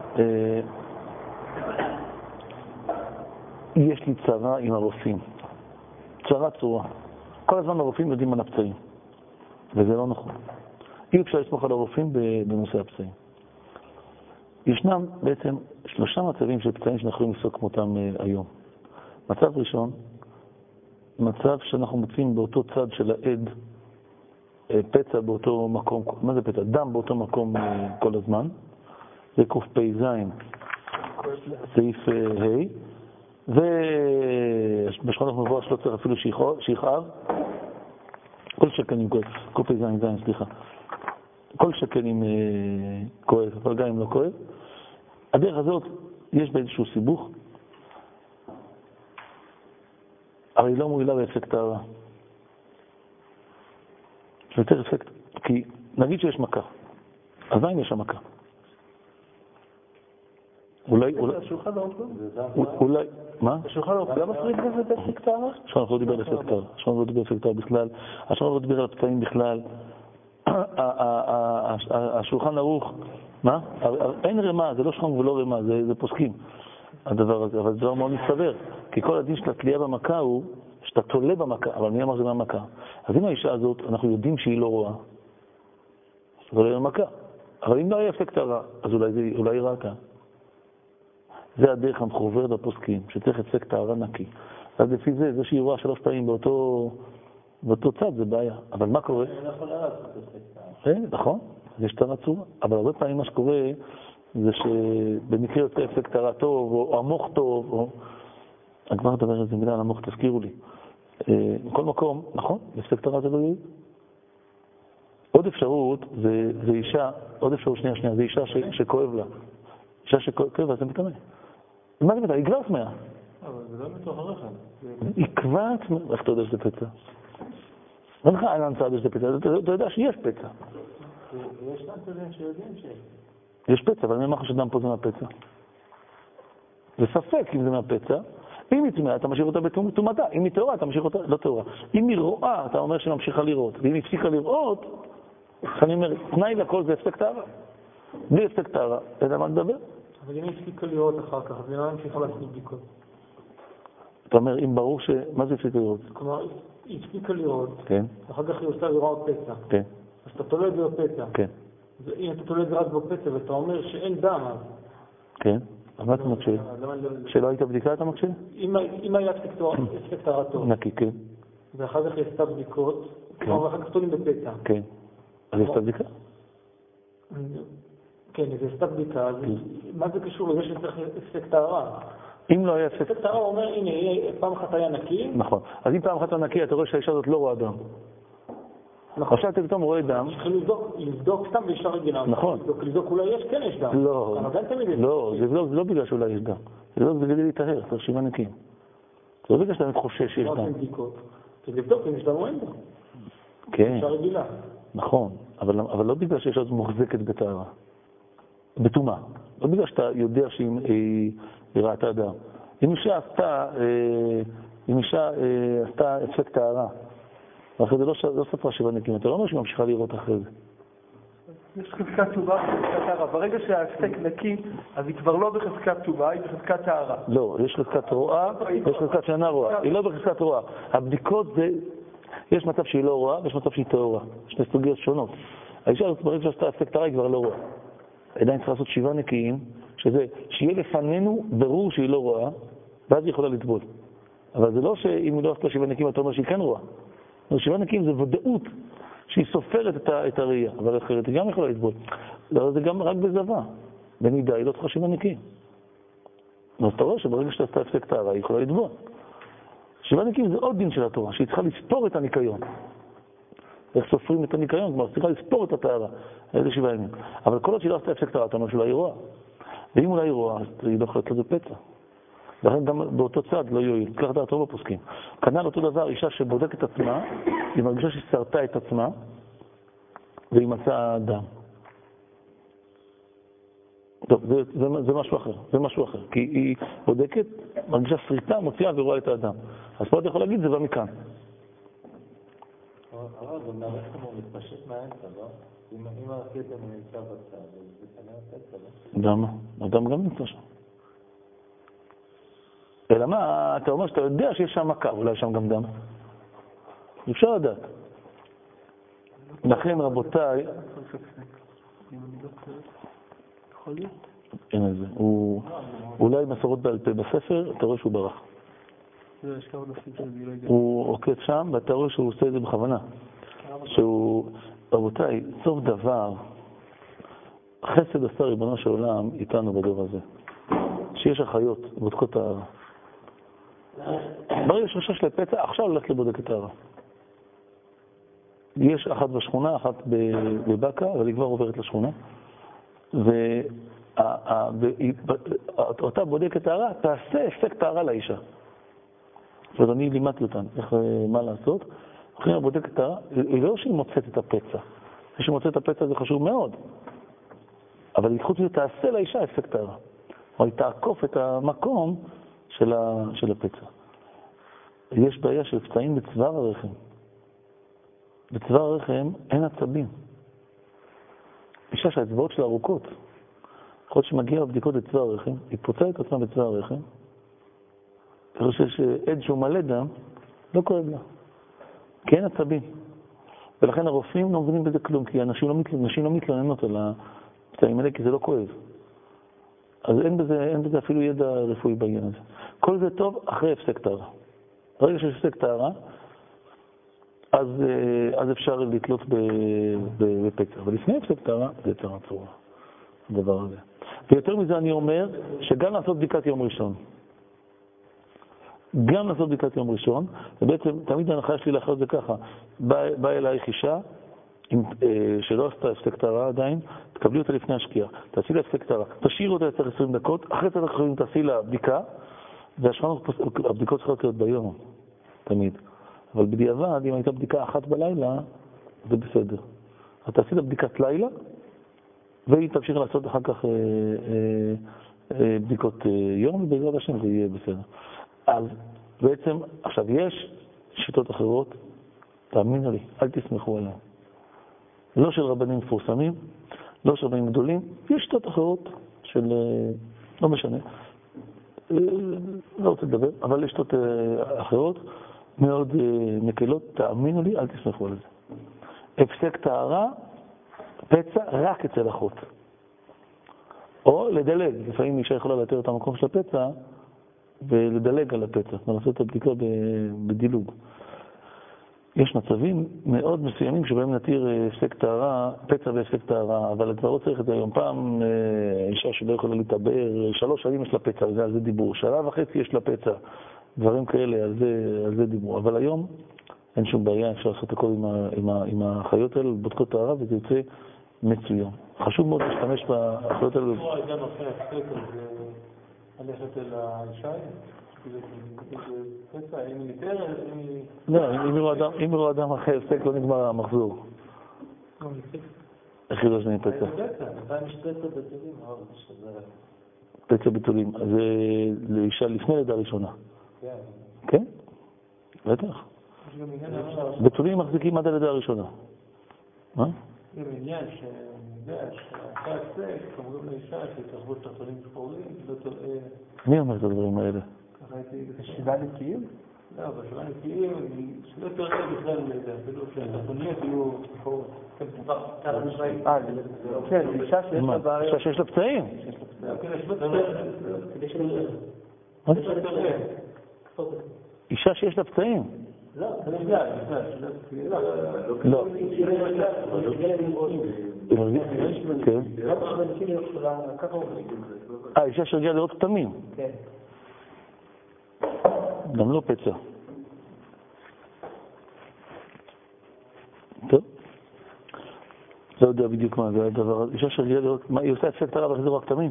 יש לי צרה עם הרופאים. צרה צורה. כל הזמן הרופאים יודעים על הפצעים, וזה לא נכון. אי אפשר לסמוך על הרופאים בנושא הפצעים. ישנם בעצם שלושה מצבים של פצעים שאנחנו יכולים לפסוק כמותם היום. מצב ראשון, מצב שאנחנו מוצאים באותו צד של העד פצע באותו מקום, מה זה פצע? דם באותו מקום כל הזמן. זה קוף פי זין, סעיף ה' ובשכונת מבואש לא צריך אפילו שיכאב, כל שכן עם כואב, קוף פי זין זין, סליחה. כל שכן עם כואב, אבל גם אם לא כואב. הדרך הזאת יש בה איזשהו סיבוך, אבל היא לא מועילה באפקט הרע. זה יותר אפקט, כי נגיד שיש מכה, אז מה אם יש המכה? אולי, אולי, אולי, מה? השולחן ערוך גם מפריד בזה באפקט הרע? השולחן ערוך לא דיבר באפקט הרע, השולחן ערוך לא דיבר באפקט הרע בכלל, השולחן ערוך לא דיבר על הפצעים בכלל, השולחן ערוך, מה? אין רמה, זה לא שולחן ולא רמה, זה פוסקים, הדבר הזה, אבל זה דבר מאוד מסתבר, כי כל הדין של התלייה במכה הוא שאתה תולה במכה, אבל מי אמר זה מהמכה? אז אם האישה הזאת, אנחנו יודעים שהיא לא רואה, אז אולי היא במכה, אבל אם לא היה אפקט הרע, אז אולי היא ראתה. זה הדרך המחוברת בפוסקים, שצריך אפקט הרע נקי. אז לפי זה, זה שהיא רואה שלוש פעמים באותו, באותו צד, זה בעיה. אבל מה קורה? אני לא יכול לראות את אפקט הרע. נכון, יש טענה צורה. אבל הרבה פעמים מה שקורה, זה שבמקרה יוצא הפסק טהרה טוב, או המוח טוב, או... אני כבר אדבר על זה מילה על המוח, תזכירו לי. בכל מקום, נכון, הפסק טהרה זה לא יועיל. עוד אפשרות זה, זה אישה, עוד אפשרות שנייה שנייה, זה אישה ש, שכואב לה. אישה שכואב לה, זה מתאמן. מה זה מתאמן? היא כבר צמאה. אבל זה לא מתוך הרחם. היא כבר צמאה. איך אתה יודע שזה פצע? אין לך עניין צעד שזה פצע, אתה יודע שיש פצע. יש גם צעדים שיודעים שיש. יש פצע, אבל אני אומר לך שדם פה זה מהפצע. זה ספק אם זה מהפצע. אם היא צמאה, אתה משאיר אותה בתומתה. אם היא טהורה, אתה משאיר אותה לא טהורה. אם היא רואה, אתה אומר שהיא ממשיכה לראות. ואם היא הפסיקה לראות, אני אומר, תנאי לכל זה הפסק טהרה. בלי הפסק טהרה, אתה יודע מה לדבר? אבל אם היא הפסיקה לראות אחר כך, אז למה המשיכה לעשות בדיקות? אתה אומר, אם ברור ש... מה זה הפסיקה לראות? כלומר, היא הפסיקה לראות, כן. ואחר כך היא עושה לראות פצע. כן. אז אתה תולה את זה בפצע. כן. אם אתה תולה את זה רק בפצע ואתה אומר שאין דם, אז... כן. אז מה אתה מקשיב? שלא הייתה בדיקה אתה מקשיב? אם היה הפסק טהרה טוב. נקי, כן. ואחר כך היא עשתה בדיקות, ואחר כך תולים בפצע. כן. אז היא עשתה בדיקה? כן, אז היא עשתה בדיקה, אז מה זה קשור לזה שצריך הפסק טהרה? אם לא היה הפסק... הפסק טהרה אומר, הנה, פעם אחת היה נקי. נכון. אז אם פעם אחת היה נקי, אתה רואה שהאישה הזאת לא רואה דם. נכון. עכשיו אתה פתאום רואה דם. צריכים לבדוק סתם באישה רגילה. נכון. לבדוק אולי יש, כן יש דם. לא, לא, זה לא בגלל שאולי יש דם. זה לא כדי להתאר, אתה רשימה נקיים. זה לא בגלל שאתה חושש שיש דם. כדי לבדוק אם יש דם או אין דם. כן. אישה רגילה. נכון, אבל לא בגלל שיש עוד מוחזקת בטהרה. בטומאה. לא בגלל שאתה יודע שהיא ראתה דם. אם אישה עשתה, אם אישה עשתה הפסק טהרה, ואחרי זה לא ספרה שבע נקיים, אתה לא אומר שהיא ממשיכה לראות אחרי זה. יש חזקת טובה וחזקת טהרה. ברגע שההפסק נקי, אז היא כבר לא בחזקת טובה, היא בחזקת טהרה. לא, יש חזקת רואה, יש חזקת שאינה רואה. היא לא בחזקת רואה. הבדיקות זה, יש מצב שהיא לא רואה, ויש מצב שהיא טהורה. שני סוגיות שונות. האישה הזאת ברגע שעשתה הפסק טהרה היא כבר לא רואה. עדיין צריך לעשות שבעה נקיים, שזה, שיהיה לפנינו ברור שהיא לא רואה, ואז היא יכולה לטבול. אבל זה לא שאם היא לא עשתה שבעה נקיים, אתה אומר שהיא כן רואה. שבעה נקיים זה ודאות שהיא סופרת את, ה, את הראייה, אבל אחרת היא גם יכולה לטבול. לא, זה גם רק בזווה. במידה היא לא צריכה שבעה נקיים. אז אתה רואה שברגע שאתה עשתה הפסק טהרה, היא יכולה לטבול. שבעה נקיים זה עוד דין של התורה, שהיא צריכה לספור את הניקיון. איך סופרים את הניקיון? כלומר, צריכה לספור את הטהרה. איזה שבעה ימים. אבל כל עוד שהיא לא עשתה הפסק טהרה, אתה אומר שאולי היא רואה. ואם אולי היא רואה, אז היא לא יכולה לתת בפצע. לכן גם באותו צד לא יועיל. כך דעת רוב הפוסקים. כנ"ל אותו דבר, אישה שבודקת את עצמה, היא מרגישה שהיא שרתה את עצמה, והיא מצאה דם. טוב, זה, זה, זה משהו אחר, זה משהו אחר. כי היא בודקת, מרגישה שריטה, מוציאה ורואה את האדם. אז פה אתה יכול להגיד, זה בא מכאן. אבל זה מערכת כמו מתפשט מהאמצע, לא? אם הרקטה נמצא בצד, זה כנראה פצע, לא? למה? אדם גם נמצא שם. אלא מה, אתה אומר שאתה יודע שיש שם מכה, אולי יש שם גם דם. אפשר לדעת. לכן רבותיי, אין את זה. אולי מסורות בעל פה בספר, אתה רואה שהוא ברח. הוא עוקץ שם, ואתה רואה שהוא עושה את זה בכוונה. שהוא, רבותיי, סוף דבר, חסד עשה ריבונו של עולם איתנו בדור הזה. שיש אחיות, בודקות טהרה. ברגע שחשש לפצע, עכשיו הולך לבודק את טהרה. יש אחת בשכונה, אחת בבקה, אבל היא כבר עוברת לשכונה. ואותה בודקת טהרה, תעשה הפסק טהרה לאישה. אז אני לימדתי אותן, איך, מה לעשות. אחרי הבודקת טהרה, היא לא שהיא מוצאת את הפצע. כשהיא מוצאת את הפצע זה חשוב מאוד. אבל היא חוץ מזה תעשה לאישה הפסק טהרה. או היא תעקוף את המקום של, ה, של הפצע. יש בעיה של פצעים בצוואר הרחם. בצוואר הרחם אין עצבים. אישה שהאצבעות שלה ארוכות. יכול להיות שמגיעה בבדיקות בצוואר הרחם, היא פוצעה את עצמה בצוואר הרחם, אני חושב שעד שהוא מלא דם, לא כואב לה. כי אין עצבים. ולכן הרופאים לא מבינים בזה כלום, כי אנשים לא, מתל... לא מתלוננות על הפצעים האלה, כי זה לא כואב. אז אין בזה, אין בזה אפילו ידע רפואי בעניין הזה. כל זה טוב אחרי הפסק טהרה. ברגע שיש הפסק טהרה, אז, אז אפשר לתלות בפצע. אבל לפני הפסק טהרה, זה יותר עצור, הדבר הזה. ויותר מזה אני אומר, שגם לעשות בדיקת יום ראשון. גם לעשות בדיקת יום ראשון, ובעצם תמיד ההנחה שלי לאחר זה ככה, באה בא אלייך אישה, עם, אה, שלא עשתה הפסק טהרה עדיין, תקבלי אותה לפני השקיעה, תעשי לה הפסק טהרה, תשאיר אותה לצריך עשרים דקות, אחרי זה אנחנו תעשי לה בדיקה, והבדיקות צריכות להיות ביום, תמיד. אבל בדיעבד, אם הייתה בדיקה אחת בלילה, זה בסדר. אז תעשי לה בדיקת לילה, והיא תמשיך לעשות אחר כך אה, אה, אה, בדיקות אה, יום, ובעזרת השם זה יהיה בסדר. אז בעצם, עכשיו יש שיטות אחרות, תאמינו לי, אל תסמכו עליהם. לא של רבנים מפורסמים, לא של רבנים גדולים, יש שיטות אחרות של, לא משנה, לא רוצה לדבר, אבל יש שיטות אחרות מאוד מקלות, תאמינו לי, אל תסמכו על זה. הפסק טהרה, פצע רק אצל אחות. או לדלג, לפעמים אישה יכולה לאתר את המקום של הפצע, ולדלג על הפצע, ולעשות את הבדיקה בדילוג. יש מצבים מאוד מסוימים שבהם נתיר הפסק טהרה, פצע והפסק טהרה, אבל כבר לא צריך את זה היום. פעם אישה שלא יכולה להתעבר, שלוש שנים יש לה פצע, על זה דיבור, שנה וחצי יש לה פצע, דברים כאלה, על זה, על זה דיבור. אבל היום אין שום בעיה, אפשר לעשות הכל עם, ה, עם, ה, עם החיות האלה, בודקות טהרה, וזה יוצא מצוין. חשוב מאוד להשתמש בחיות האלה. פה היה נושא הפסק, אז ללכת אל האישה? פצע, אם היא ניתרת, אם היא... לא, אם יראו אדם אחרי הפסק לא נגמר המחזור. איך היא לא שני פצע? פצע, יש פצע בתולים, אבל שזה... פצע בתולים, זה לאישה לפני לידה ראשונה. כן. כן? בטח. בתולים מחזיקים עד הלידה הראשונה. מה? זה עניין שאני יודע שאחרי הפסק, אומרים לאישה שתרבו את התולים שחורים, לא תראה... מי אומר את הדברים האלה? שבעה נקיים? לא, בשבעה נקיים, שלא תראה בכלל מידע, אפילו שהתחתוניות יהיו שחורות. כן, אישה שיש לה בעיה. אישה שיש לה פצעים? אישה שיש לה פצעים? לא, זה בכלל, בכלל. לא. כן. אה, אישה שהגיעה לראות כתמים? כן. גם לא פצע. טוב. לא יודע בדיוק מה זה הדבר הזה. אישה שהגיעה לראות, מה, היא עושה הפסק טהרה ואחרי זה רואה כתמים?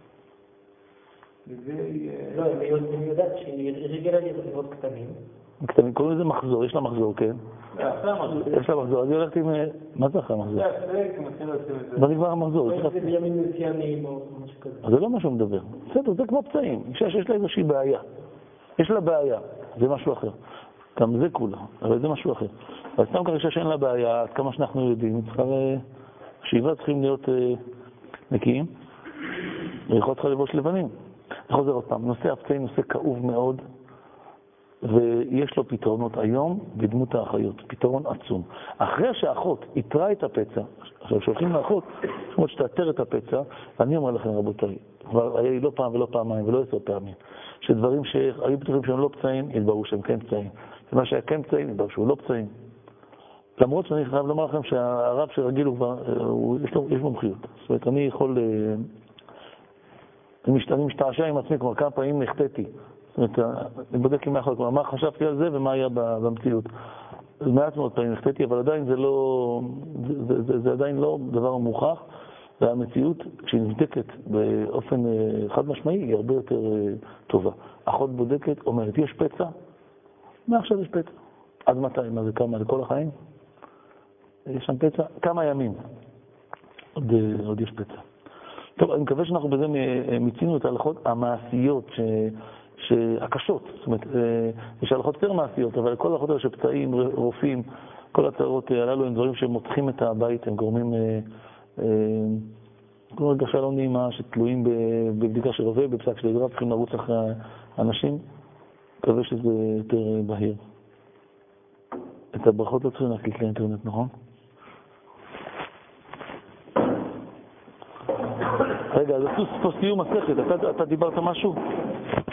לא, היא יודעת שהיא רגילה לראות כתמים. כתמים, קוראים לזה מחזור, יש לה מחזור, כן? יש לה מחזור, אז היא הולכת עם... מה זה אחרי המחזור? לא נגמר המחזור. זה בימים מסוימים או משהו כזה. אז זה לא מה שהוא מדבר. בסדר, זה כמו פצעים. אישה שיש לה איזושהי בעיה. יש לה בעיה, זה משהו אחר. גם זה כולה, אבל זה משהו אחר. אבל סתם ככה אישה שאין לה בעיה, עד כמה שאנחנו יודעים, שאיבה צריכים להיות נקיים, ויכול צריכה לבוש לבנים. אני חוזר עוד פעם, נושא הפצעים נושא כאוב מאוד, ויש לו פתרונות היום בדמות האחיות, פתרון עצום. אחרי שהאחות יתרה את הפצע, עכשיו שולחים לאחות, זאת אומרת שתאתר את הפצע, ואני אומר לכם רבותיי, כבר היה לי לא פעם ולא פעמיים ולא עשר פעמים, שדברים שהיו בטוחים שהם לא פצעים, יתבררו שהם כן פצעים. ומה שהיה כן פצעים, יתבררו שהוא לא פצעים. למרות שאני חייב לומר לכם שהרב שרגיל הוא כבר, הוא, יש לו, יש מומחיות. זאת אומרת, אני יכול, אני משתעשע עם עצמי, כבר כמה פעמים נחתתי. זאת אומרת, אני בודק עם האחר, כלומר, מה חשבתי על זה ומה היה במציאות. מעט מאוד פעמים נחתתי, אבל עדיין זה לא, זה, זה, זה עדיין לא דבר מוכח, והמציאות, כשהיא נבדקת באופן חד משמעי, היא הרבה יותר טובה. אחות בודקת, אומרת, יש פצע? מה עכשיו יש פצע? עד מתי? מה זה כמה? לכל החיים? יש שם פצע? כמה ימים? עוד, עוד יש פצע. טוב, אני מקווה שאנחנו בזה מיצינו את ההלכות המעשיות ש... שהקשות, זאת אומרת, יש הלכות יותר מעשיות, אבל כל ההלכות האלה שפצעים, רופאים, כל התארות הללו הם דברים שמותחים את הבית, הם גורמים, כמו הרגשה לא נעימה, שתלויים בבדיקה של רופא, בפסק של עזרה, צריכים לרוץ אחרי האנשים, מקווה שזה יותר בהיר. את הברכות לא צריכים להקליט לאינטרנט, נכון? רגע, זה פה סיום מסכת, אתה, אתה דיברת משהו?